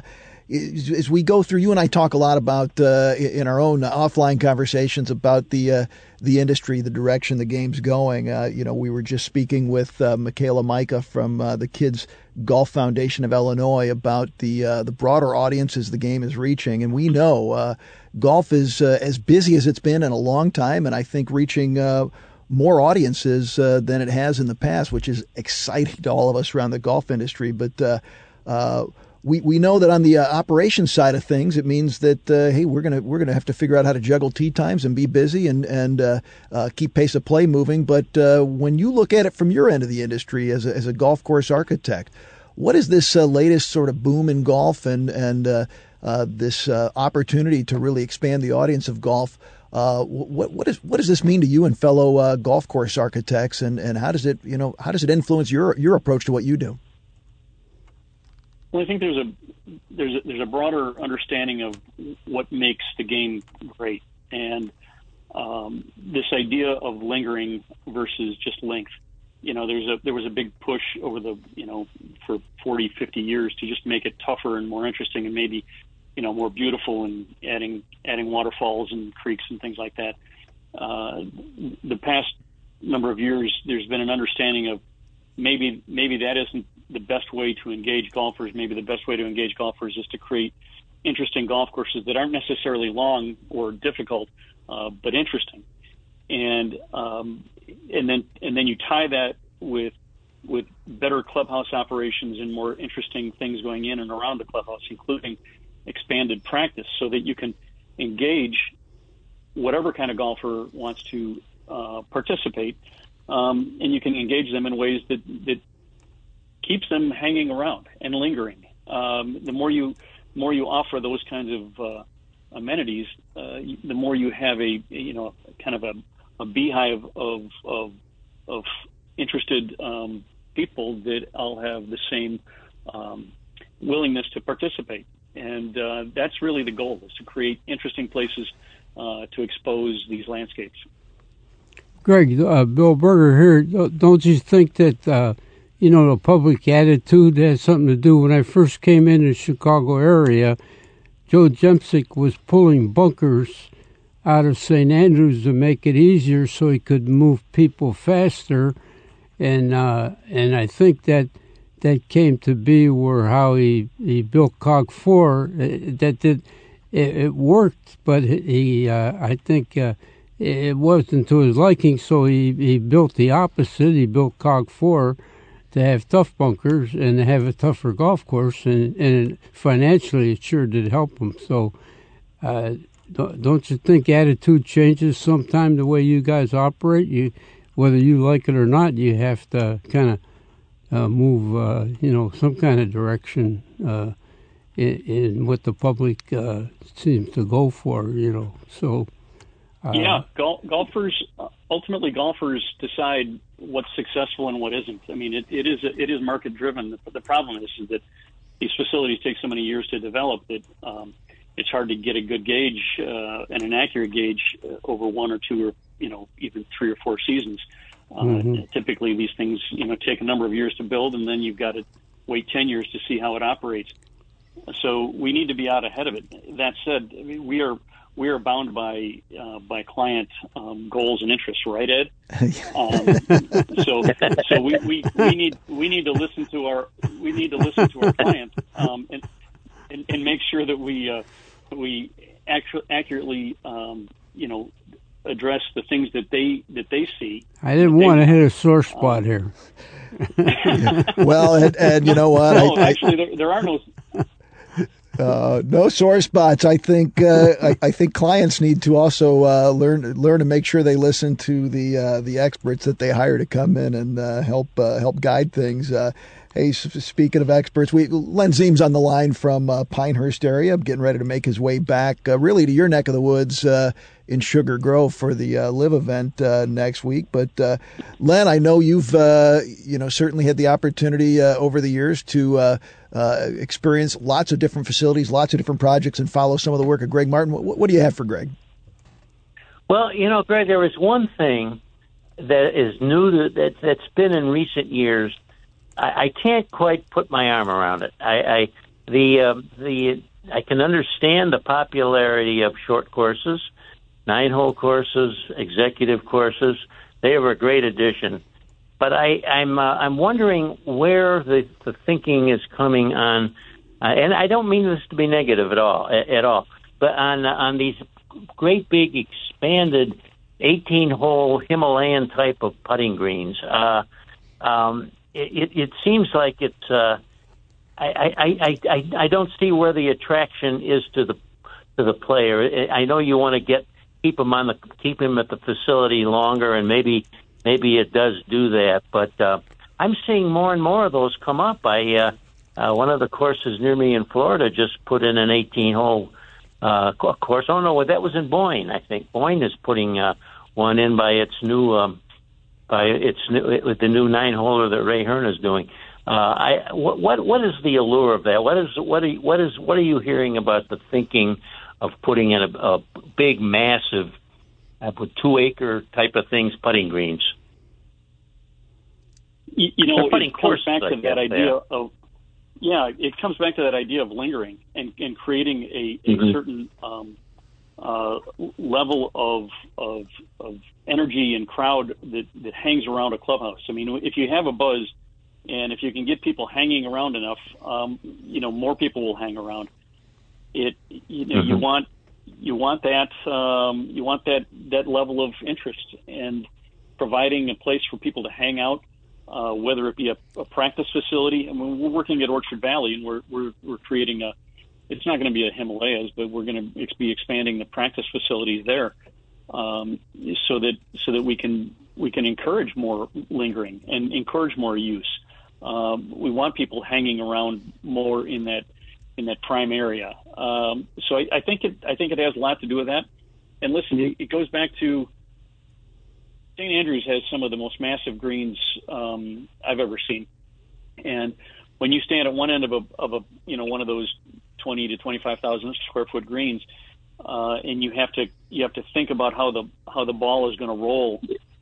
as, as we go through, you and I talk a lot about uh, in our own offline conversations about the uh, the industry, the direction the game's going. Uh, you know, we were just speaking with uh, Michaela Micah from uh, the Kids Golf Foundation of Illinois about the uh, the broader audiences the game is reaching, and we know uh, golf is uh, as busy as it's been in a long time, and I think reaching uh, more audiences uh, than it has in the past, which is exciting to all of us around the golf industry. But uh, uh, we we know that on the uh, operations side of things, it means that uh, hey, we're gonna we're gonna have to figure out how to juggle tee times and be busy and and uh, uh, keep pace of play moving. But uh, when you look at it from your end of the industry as a, as a golf course architect, what is this uh, latest sort of boom in golf and and uh, uh, this uh, opportunity to really expand the audience of golf? Uh, what what is what does this mean to you and fellow uh, golf course architects, and, and how does it you know how does it influence your your approach to what you do? Well, I think there's a there's a, there's a broader understanding of what makes the game great, and um, this idea of lingering versus just length. You know, there's a there was a big push over the you know for forty, fifty years to just make it tougher and more interesting, and maybe you know more beautiful, and adding adding waterfalls and creeks and things like that. Uh, the past number of years, there's been an understanding of maybe maybe that isn't the best way to engage golfers. Maybe the best way to engage golfers is to create interesting golf courses that aren't necessarily long or difficult, uh, but interesting. And um, and then and then you tie that with with better clubhouse operations and more interesting things going in and around the clubhouse, including expanded practice, so that you can engage whatever kind of golfer wants to uh, participate, um, and you can engage them in ways that that keeps them hanging around and lingering. Um, the more you more you offer those kinds of uh, amenities, uh, the more you have a you know kind of a, a beehive of of, of interested um, people that all have the same um, willingness to participate, and uh, that's really the goal: is to create interesting places uh, to expose these landscapes. Greg, uh, Bill Berger here. Don't you think that? Uh, You know, the public attitude has something to do. When I first came in the Chicago area, Joe Jemsick was pulling bunkers out of Saint Andrews to make it easier so he could move people faster. And uh, and I think that that came to be where how he, he built Cog four. That did, it, it worked, but he uh, I think uh, it wasn't to his liking, so he, he built the opposite. He built Cog four to have tough bunkers and to have a tougher golf course, and, and financially it sure did help them. So uh, don't, don't you think attitude changes sometime the way you guys operate? You, whether you like it or not, you have to kind of uh, move, uh, you know, some kind of direction uh, in, in what the public uh, seems to go for, you know. So uh, yeah, gol- golfers ultimately golfers decide what's successful and what isn't. I mean, it, it is it is market driven. The, the problem is, is that these facilities take so many years to develop that um, it's hard to get a good gauge uh, and an accurate gauge uh, over one or two or you know even three or four seasons. Uh, mm-hmm. Typically, these things you know take a number of years to build, and then you've got to wait ten years to see how it operates. So we need to be out ahead of it. That said, I mean, we are. We are bound by uh, by client um, goals and interests, right, Ed? Um, so so we, we, we need we need to listen to our we need to listen to our clients um, and, and and make sure that we uh, we actu- accurately um, you know address the things that they that they see. I didn't want to hit a sore spot um, here. Well, and, and you know what? No, I, actually, there, there are no. Uh, no sore spots. I think uh, I, I think clients need to also uh, learn learn to make sure they listen to the uh, the experts that they hire to come in and uh, help uh, help guide things. Uh, hey, speaking of experts, we Len Ziem's on the line from uh, Pinehurst area, getting ready to make his way back, uh, really to your neck of the woods uh, in Sugar Grove for the uh, Live event uh, next week. But uh, Len, I know you've uh, you know certainly had the opportunity uh, over the years to. Uh, Uh, experience lots of different facilities, lots of different projects, and follow some of the work of Greg Martin. What, what do you have for Greg? Well, you know, Greg, there is one thing that is new to, that, that's been in recent years. I, I can't quite put my arm around it. I, I the um, the I can understand the popularity of short courses, nine-hole courses, executive courses. They are a great addition. But I, I'm uh, I'm wondering where the, the thinking is coming on, uh, and I don't mean this to be negative at all, at, at all, but on on these great big expanded eighteen-hole Himalayan type of putting greens. Uh, um, it, it seems like it's. Uh, I, I, I, I don't see where the attraction is to the to the player. I know you want to get keep him on the keep him at the facility longer, and maybe. Maybe it does do that, but uh, I'm seeing more and more of those come up. I uh, uh, one of the courses near me in Florida just put in an eighteen-hole uh, course. Oh no, that was in Boyne. I think Boyne is putting uh, one in by its new um, by its new, with the new nine-holer that Ray Hearn is doing. Uh, I what, what what is the allure of that? What is what are you, what is what are you hearing about the thinking of putting in a, a big, massive, uh, two-acre type of things putting greens? You, you know, it comes back to that idea of, yeah, it comes back to that idea of lingering and, and creating a, a mm-hmm. certain um, uh, level of, of of energy and crowd that, that hangs around a clubhouse. I mean, if you have a buzz and if you can get people hanging around enough, um, you know, more people will hang around. It, you know, mm-hmm. you want you want that um, you want that that level of interest, and providing a place for people to hang out. Uh, whether it be a, a practice facility. I mean, we're working at Orchard Valley, and we're we're, we're creating a. It's not going to be a Himalayas, but we're going to be expanding the practice facilities there, um, so that so that we can we can encourage more lingering and encourage more use. Um, we want people hanging around more in that in that prime area. Um, so I, I think it I think it has a lot to do with that. And listen, it, it goes back to. Saint Andrews has some of the most massive greens um, I've ever seen, and when you stand at one end of a, of a you know one of those twenty to twenty-five thousand square foot greens, uh, and you have to you have to think about how the how the ball is going to roll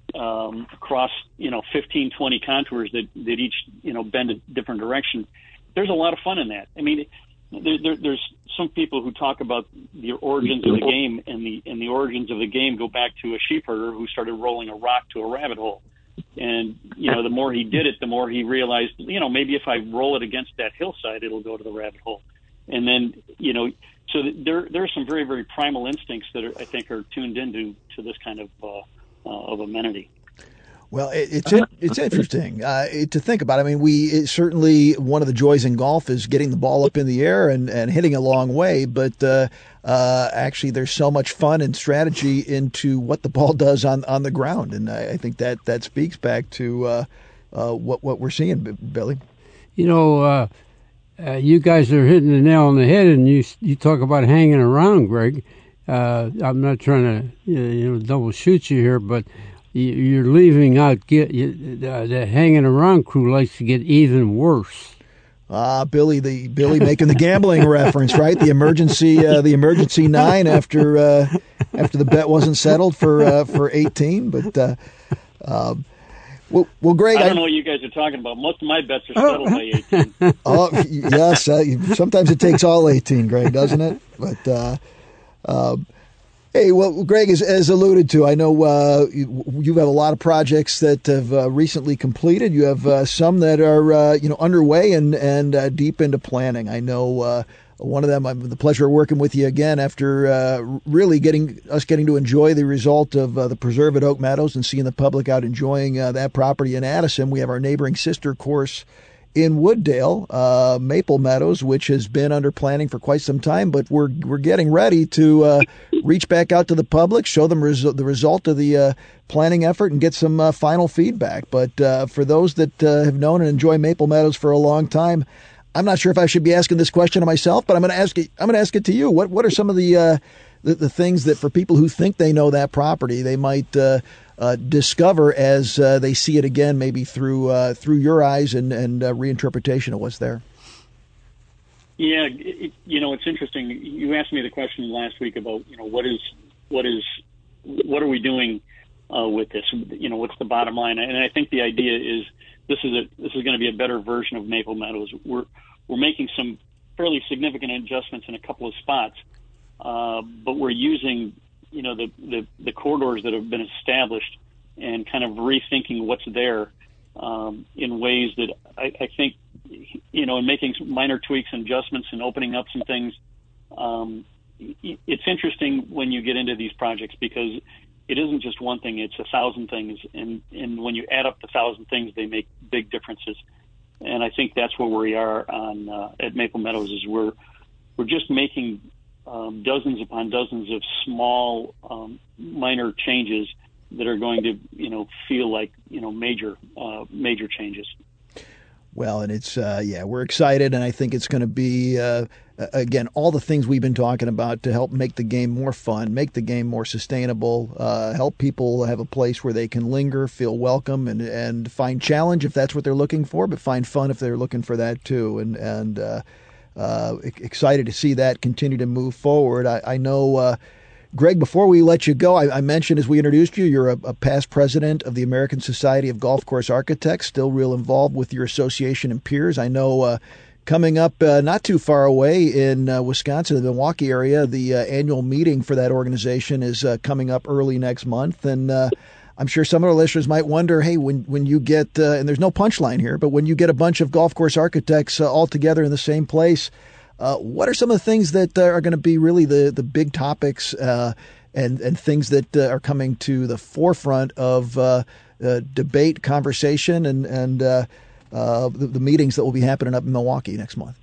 um, across you know fifteen, twenty contours that, that each you know bend a different direction. There's a lot of fun in that. I mean, there, there, there's some people who talk about the origins of the game, and the and the origins of the game go back to a sheep herder who started rolling a rock to a rabbit hole. And, you know, the more he did it, the more he realized, you know, maybe if I roll it against that hillside, it'll go to the rabbit hole. And then, you know, so there there are some very, very primal instincts that are, I think are tuned into to this kind of uh, uh, of amenity. Well, it, it's it, it's interesting uh, to think about. I mean, we it, certainly one of the joys in golf is getting the ball up in the air and, and hitting a long way. But uh, uh, actually, there's so much fun and strategy into what the ball does on, on the ground, and I, I think that, that speaks back to uh, uh, what what we're seeing, Billy. You know, uh, uh, you guys are hitting the nail on the head, and you you talk about hanging around, Greg. Uh, I'm not trying to you know double shoot you here, but. You're leaving out. Get uh, the hanging around crew likes to get even worse. Ah, uh, Billy, the Billy making the gambling reference, right? The emergency, uh, the emergency nine after uh, after the bet wasn't settled for uh, for eighteen. But uh, uh, well, well, Greg, I don't I, know what you guys are talking about. Most of my bets are settled by eighteen. Oh yes, uh, sometimes it takes all eighteen, Greg, doesn't it? But. Uh, uh, Hey, well, Greg, as, as alluded to, I know uh, you, you have a lot of projects that have uh, recently completed. You have uh, some that are, uh, you know, underway and and uh, deep into planning. I know uh, one of them. I have the pleasure of working with you again after uh, really getting us getting to enjoy the result of uh, the preserve at Oak Meadows and seeing the public out enjoying uh, that property in Addison. We have our neighboring sister course in Wooddale, uh, Maple Meadows, which has been under planning for quite some time, but we're we're getting ready to uh, reach back out to the public, show them res- the result of the uh, planning effort, and get some uh, final feedback. But uh, for those that uh, have known and enjoy Maple Meadows for a long time, I'm not sure if I should be asking this question of myself, but I'm going to ask it. I'm going to ask it to you. What what are some of the, uh, the the things that for people who think they know that property, they might uh, Uh, discover as uh, they see it again, maybe through uh, through your eyes and and uh, reinterpretation of what's there? Yeah, it, you know, it's interesting. You asked me the question last week about you know what is what is what are we doing uh, with this? You know, what's the bottom line? And I think the idea is this is a this is going to be a better version of Maple Meadows. We're we're making some fairly significant adjustments in a couple of spots, uh, but we're using, you know, the, the, the corridors that have been established and kind of rethinking what's there um, in ways that I, I think, you know, in making some minor tweaks and adjustments and opening up some things. Um, it's interesting when you get into these projects because it isn't just one thing, it's a thousand things. And, and when you add up the thousand things, they make big differences. And I think that's where we are on uh, at Maple Meadows is we're, we're just making um, dozens upon dozens of small, um, minor changes that are going to, you know, feel like, you know, major, uh, major changes. Well, and it's, uh, yeah, we're excited, and I think it's going to be, uh, again, all the things we've been talking about to help make the game more fun, make the game more sustainable, uh, help people have a place where they can linger, feel welcome, and, and find challenge if that's what they're looking for, but find fun if they're looking for that too. And, and uh, uh, excited to see that continue to move forward. I, I know, uh, Greg, before we let you go, I, I mentioned as we introduced you, you're a, a past president of the American Society of Golf Course Architects, still real involved with your association and peers. I know uh, coming up uh, not too far away in uh, Wisconsin, the Milwaukee area, the uh, annual meeting for that organization is uh, coming up early next month. And uh, I'm sure some of our listeners might wonder, hey, when, when you get, uh, and there's no punchline here, but when you get a bunch of golf course architects uh, all together in the same place, Uh, what are some of the things that uh, are going to be really the, the big topics uh, and, and things that uh, are coming to the forefront of uh, uh, debate, conversation, and, and uh, uh, the, the meetings that will be happening up in Milwaukee next month?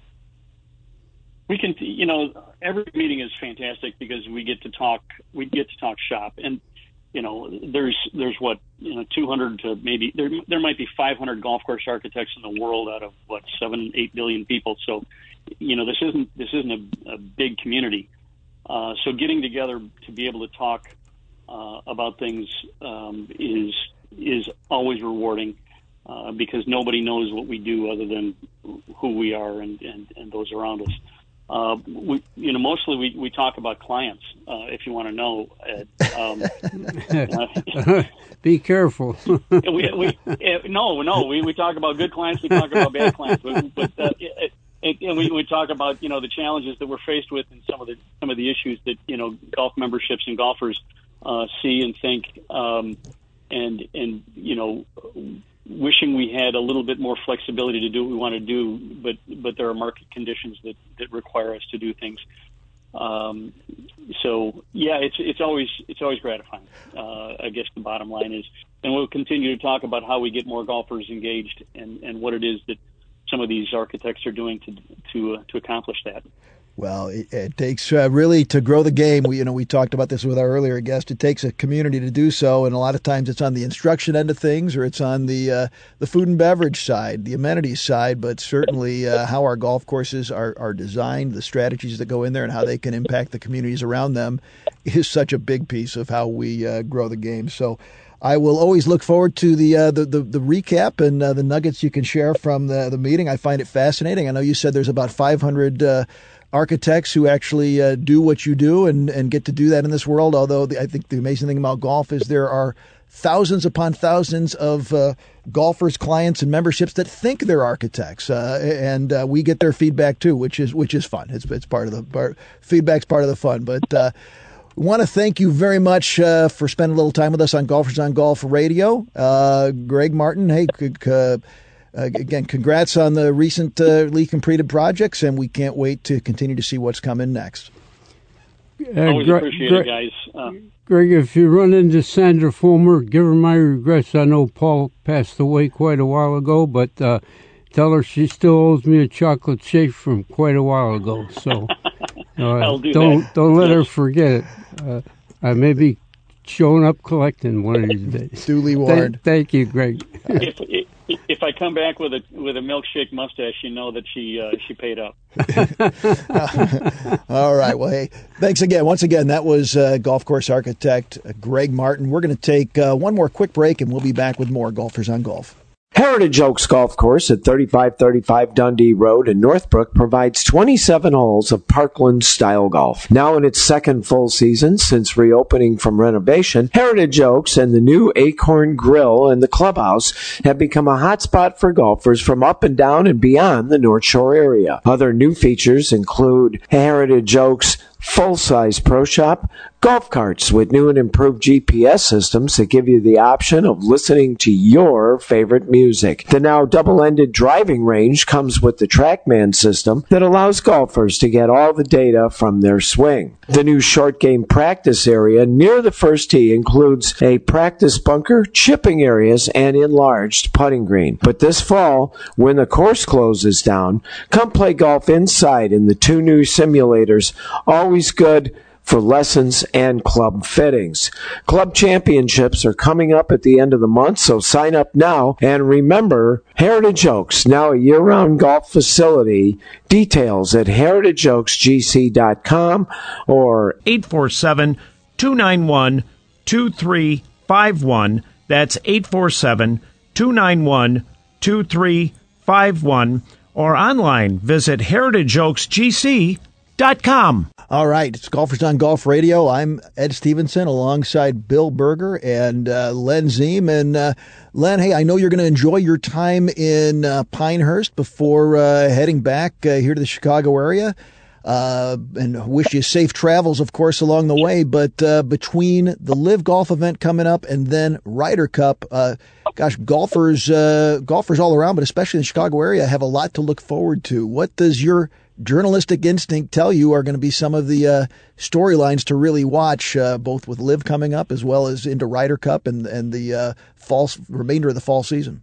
We can, you know, every meeting is fantastic because we get to talk, we get to talk shop. And, you know, there's, there's what, you know, two hundred to maybe, there, there might be five hundred golf course architects in the world out of, what, seven, eight billion people. So, you know, this isn't this isn't a, a big community. Uh, so getting together to be able to talk uh, about things um, is is always rewarding uh, because nobody knows what we do other than who we are and, and, and those around us. Uh, we, you know, mostly we, we talk about clients. Uh, if you want to know, Ed. Um, uh, Be careful. we, we, no, no, we, we talk about good clients. We talk about bad clients, but. but uh, it, And we, we talk about, you know, the challenges that we're faced with and some of the some of the issues that, you know, golf memberships and golfers uh, see and think, um, and and you know, wishing we had a little bit more flexibility to do what we want to do, but but there are market conditions that, that require us to do things. Um, so yeah, it's it's always it's always gratifying. Uh, I guess the bottom line is, and we'll continue to talk about how we get more golfers engaged and, and what it is that some of these architects are doing to to uh, to accomplish that. Well, it, it takes uh, really to grow the game. We you know we talked about this with our earlier guest. It takes a community to do so, and a lot of times it's on the instruction end of things, or it's on the uh, the food and beverage side, the amenities side. But certainly, uh, how our golf courses are are designed, the strategies that go in there, and how they can impact the communities around them, is such a big piece of how we uh, grow the game. So. I will always look forward to the uh, the, the the recap and uh, the nuggets you can share from the the meeting. I find it fascinating. I know you said there's about five hundred uh, architects who actually uh, do what you do and, and get to do that in this world. Although the, I think the amazing thing about golf is there are thousands upon thousands of uh, golfers, clients, and memberships that think they're architects, uh, and uh, we get their feedback too, which is which is fun. It's it's part of the part, feedback's part of the fun, but. Uh, We want to thank you very much uh, for spending a little time with us on Golfers on Golf Radio. Uh, Greg Martin, hey, uh, again, congrats on the recently uh, completed projects, and we can't wait to continue to see what's coming next. Uh, Always Gre- appreciate Gre- it, guys. Uh, Greg, if you run into Sandra Fulmer, give her my regrets. I know Paul passed away quite a while ago, but uh, tell her she still owes me a chocolate shake from quite a while ago. So uh, do don't that. don't let yes. her forget it. Uh, I may be showing up collecting one of these days. Duly warned. Thank, thank you, Greg. if, if if I come back with a with a milkshake mustache, you know that she uh, she paid up. All right. Well, hey, thanks again. Once again, that was uh, golf course architect uh, Greg Martin. We're going to take uh, one more quick break, and we'll be back with more Golfers on Golf. Heritage Oaks Golf Course at thirty-five thirty-five Dundee Road in Northbrook provides twenty-seven holes of Parkland-style golf. Now in its second full season since reopening from renovation, Heritage Oaks and the new Acorn Grill and the clubhouse have become a hotspot for golfers from up and down and beyond the North Shore area. Other new features include Heritage Oaks full-size pro shop, golf carts with new and improved G P S systems that give you the option of listening to your favorite music. The now double-ended driving range comes with the TrackMan system that allows golfers to get all the data from their swing. The new short game practice area near the first tee includes a practice bunker, chipping areas, and enlarged putting green. But this fall, when the course closes down, come play golf inside in the two new simulators, always good for lessons and club fittings. Club championships are coming up at the end of the month, so sign up now. And remember, Heritage Oaks, now a year-round golf facility. Details at heritage oaks g c dot com or eight four seven, two nine one, two three five one. That's eight four seven, two nine one, two three five one. Or online, visit heritage oaks g c dot com. All right, it's Golfers on Golf Radio. I'm Ed Stevenson alongside Bill Berger and uh, Len Ziem. And uh, Len, hey, I know you're going to enjoy your time in uh, Pinehurst before uh, heading back uh, here to the Chicago area. Uh, and wish you safe travels, of course, along the way. But uh, between the Live Golf event coming up and then Ryder Cup, uh, gosh, golfers, uh, golfers all around, but especially in the Chicago area, have a lot to look forward to. What does your journalistic instinct tell you are going to be some of the uh, storylines to really watch, uh, both with Live coming up as well as into Ryder Cup and and the uh, fall remainder of the fall season?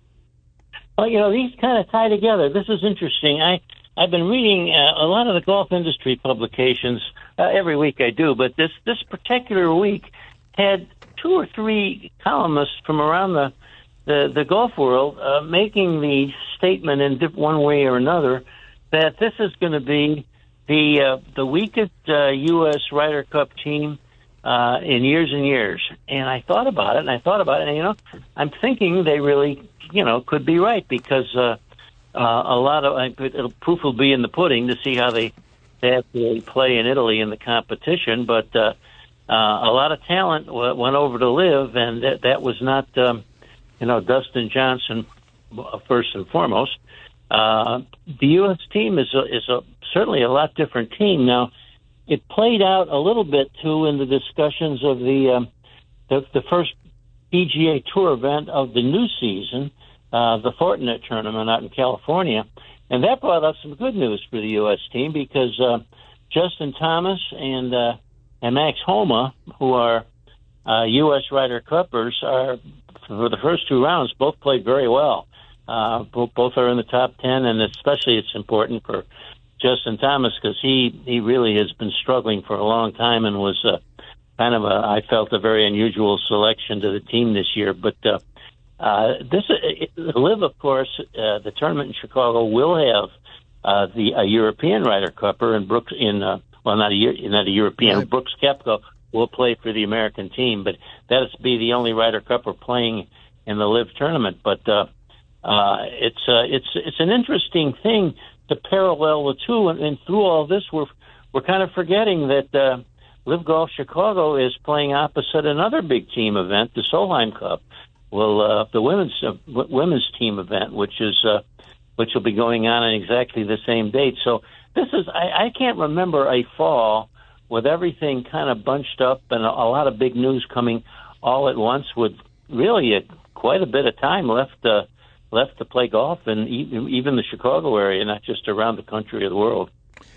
Well, you know, these kind of tie together. This is interesting. I I've been reading uh, a lot of the golf industry publications uh, every week. I do, but this this particular week had two or three columnists from around the the, the golf world uh, making the statement in one way or another that this is going to be the uh, the weakest uh, U S Ryder Cup team uh, in years and years. And I thought about it, and I thought about it, and, you know, I'm thinking they really, you know, could be right because uh, uh, a lot of, I, it'll, proof will be in the pudding to see how they, they have to play in Italy in the competition. But uh, uh, a lot of talent w- went over to Live, and that, that was not, um, you know, Dustin Johnson first and foremost. Uh, the U S team is a, is a, certainly a lot different team. Now, it played out a little bit, too, in the discussions of the um, the, the first P G A Tour event of the new season, uh, the Fortinet tournament out in California. And that brought us some good news for the U S team because uh, Justin Thomas and, uh, and Max Homa, who are uh, U S Ryder Cuppers, are, for the first two rounds, both played very well. Uh, both, both are in the top ten, and especially it's important for Justin Thomas because he, he really has been struggling for a long time and was uh, kind of a, I felt, a very unusual selection to the team this year. But uh, uh, this uh, Live, of course, uh, the tournament in Chicago will have uh, the a European Ryder Cupper and Brooks in uh, well, not a not a European. Right. Brooks Koepka will play for the American team, but that'll be the only Ryder Cupper playing in the Live tournament. But uh, Uh, it's uh, it's it's an interesting thing to parallel the two, and, and through all this, we're we're kind of forgetting that uh, Live Golf Chicago is playing opposite another big team event, the Solheim Cup. Well, uh, the women's uh, w- women's team event, which is uh, which will be going on on exactly the same date. So this is I, I can't remember a fall with everything kind of bunched up and a, a lot of big news coming all at once, with really a, quite a bit of time left. Uh, left to play golf in even the Chicago area, not just around the country or the world.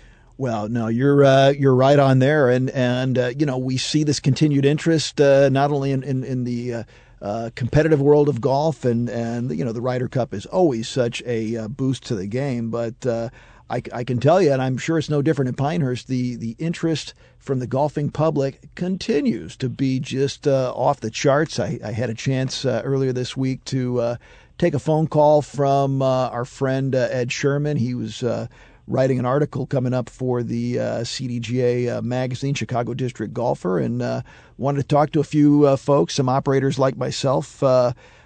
Well, no, you're uh, you're right on there, and and uh, you know, we see this continued interest uh, not only in in, in the uh, uh, competitive world of golf, and and you know, the Ryder Cup is always such a uh, boost to the game, but uh, I, I can tell you, and I'm sure it's no different in Pinehurst, the the interest from the golfing public continues to be just uh, off the charts. I, I had a chance uh, earlier this week to uh, take a phone call from uh, our friend uh, Ed Sherman. He was uh, writing an article coming up for the uh, C D G A uh, magazine, Chicago District Golfer, and uh, wanted to talk to a few uh, folks, some operators like myself, uh,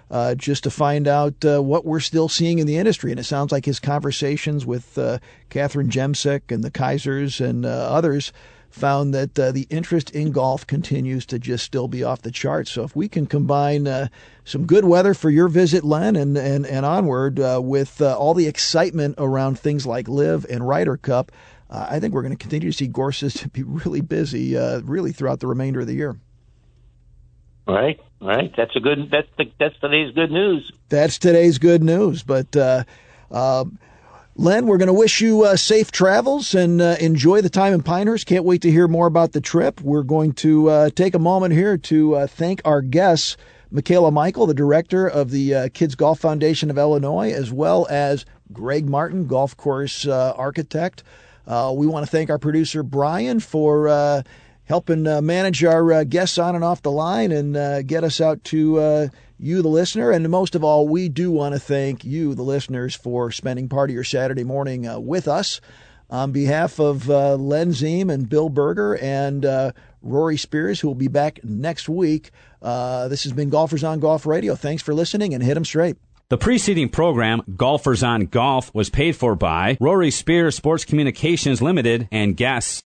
uh, just to find out uh, what we're still seeing in the industry. And it sounds like his conversations with uh, Catherine Jemsek and the Kaisers and uh, others found that uh, the interest in golf continues to just still be off the charts. So if we can combine uh, some good weather for your visit, Len, and, and, and onward uh, with uh, all the excitement around things like Live and Ryder Cup, uh, I think we're going to continue to see courses to be really busy uh, really throughout the remainder of the year. Right, right. That's a good. That's the, that's today's good news. That's today's good news. But uh, uh, Len, we're going to wish you uh, safe travels and uh, enjoy the time in Pinehurst. Can't wait to hear more about the trip. We're going to uh, take a moment here to uh, thank our guests, Michaela Michael, the director of the uh, Kids Golf Foundation of Illinois, as well as Greg Martin, golf course uh, architect. Uh, we want to thank our producer, Brian, for uh, helping uh, manage our uh, guests on and off the line and uh, get us out to uh, you, the listener. And most of all, we do want to thank you, the listeners, for spending part of your Saturday morning uh, with us. On behalf of uh, Len Ziem and Bill Berger and uh, Rory Spears, who will be back next week, uh, this has been Golfers on Golf Radio. Thanks for listening, and hit 'em straight. The preceding program, Golfers on Golf, was paid for by Rory Spears Sports Communications Limited and guests.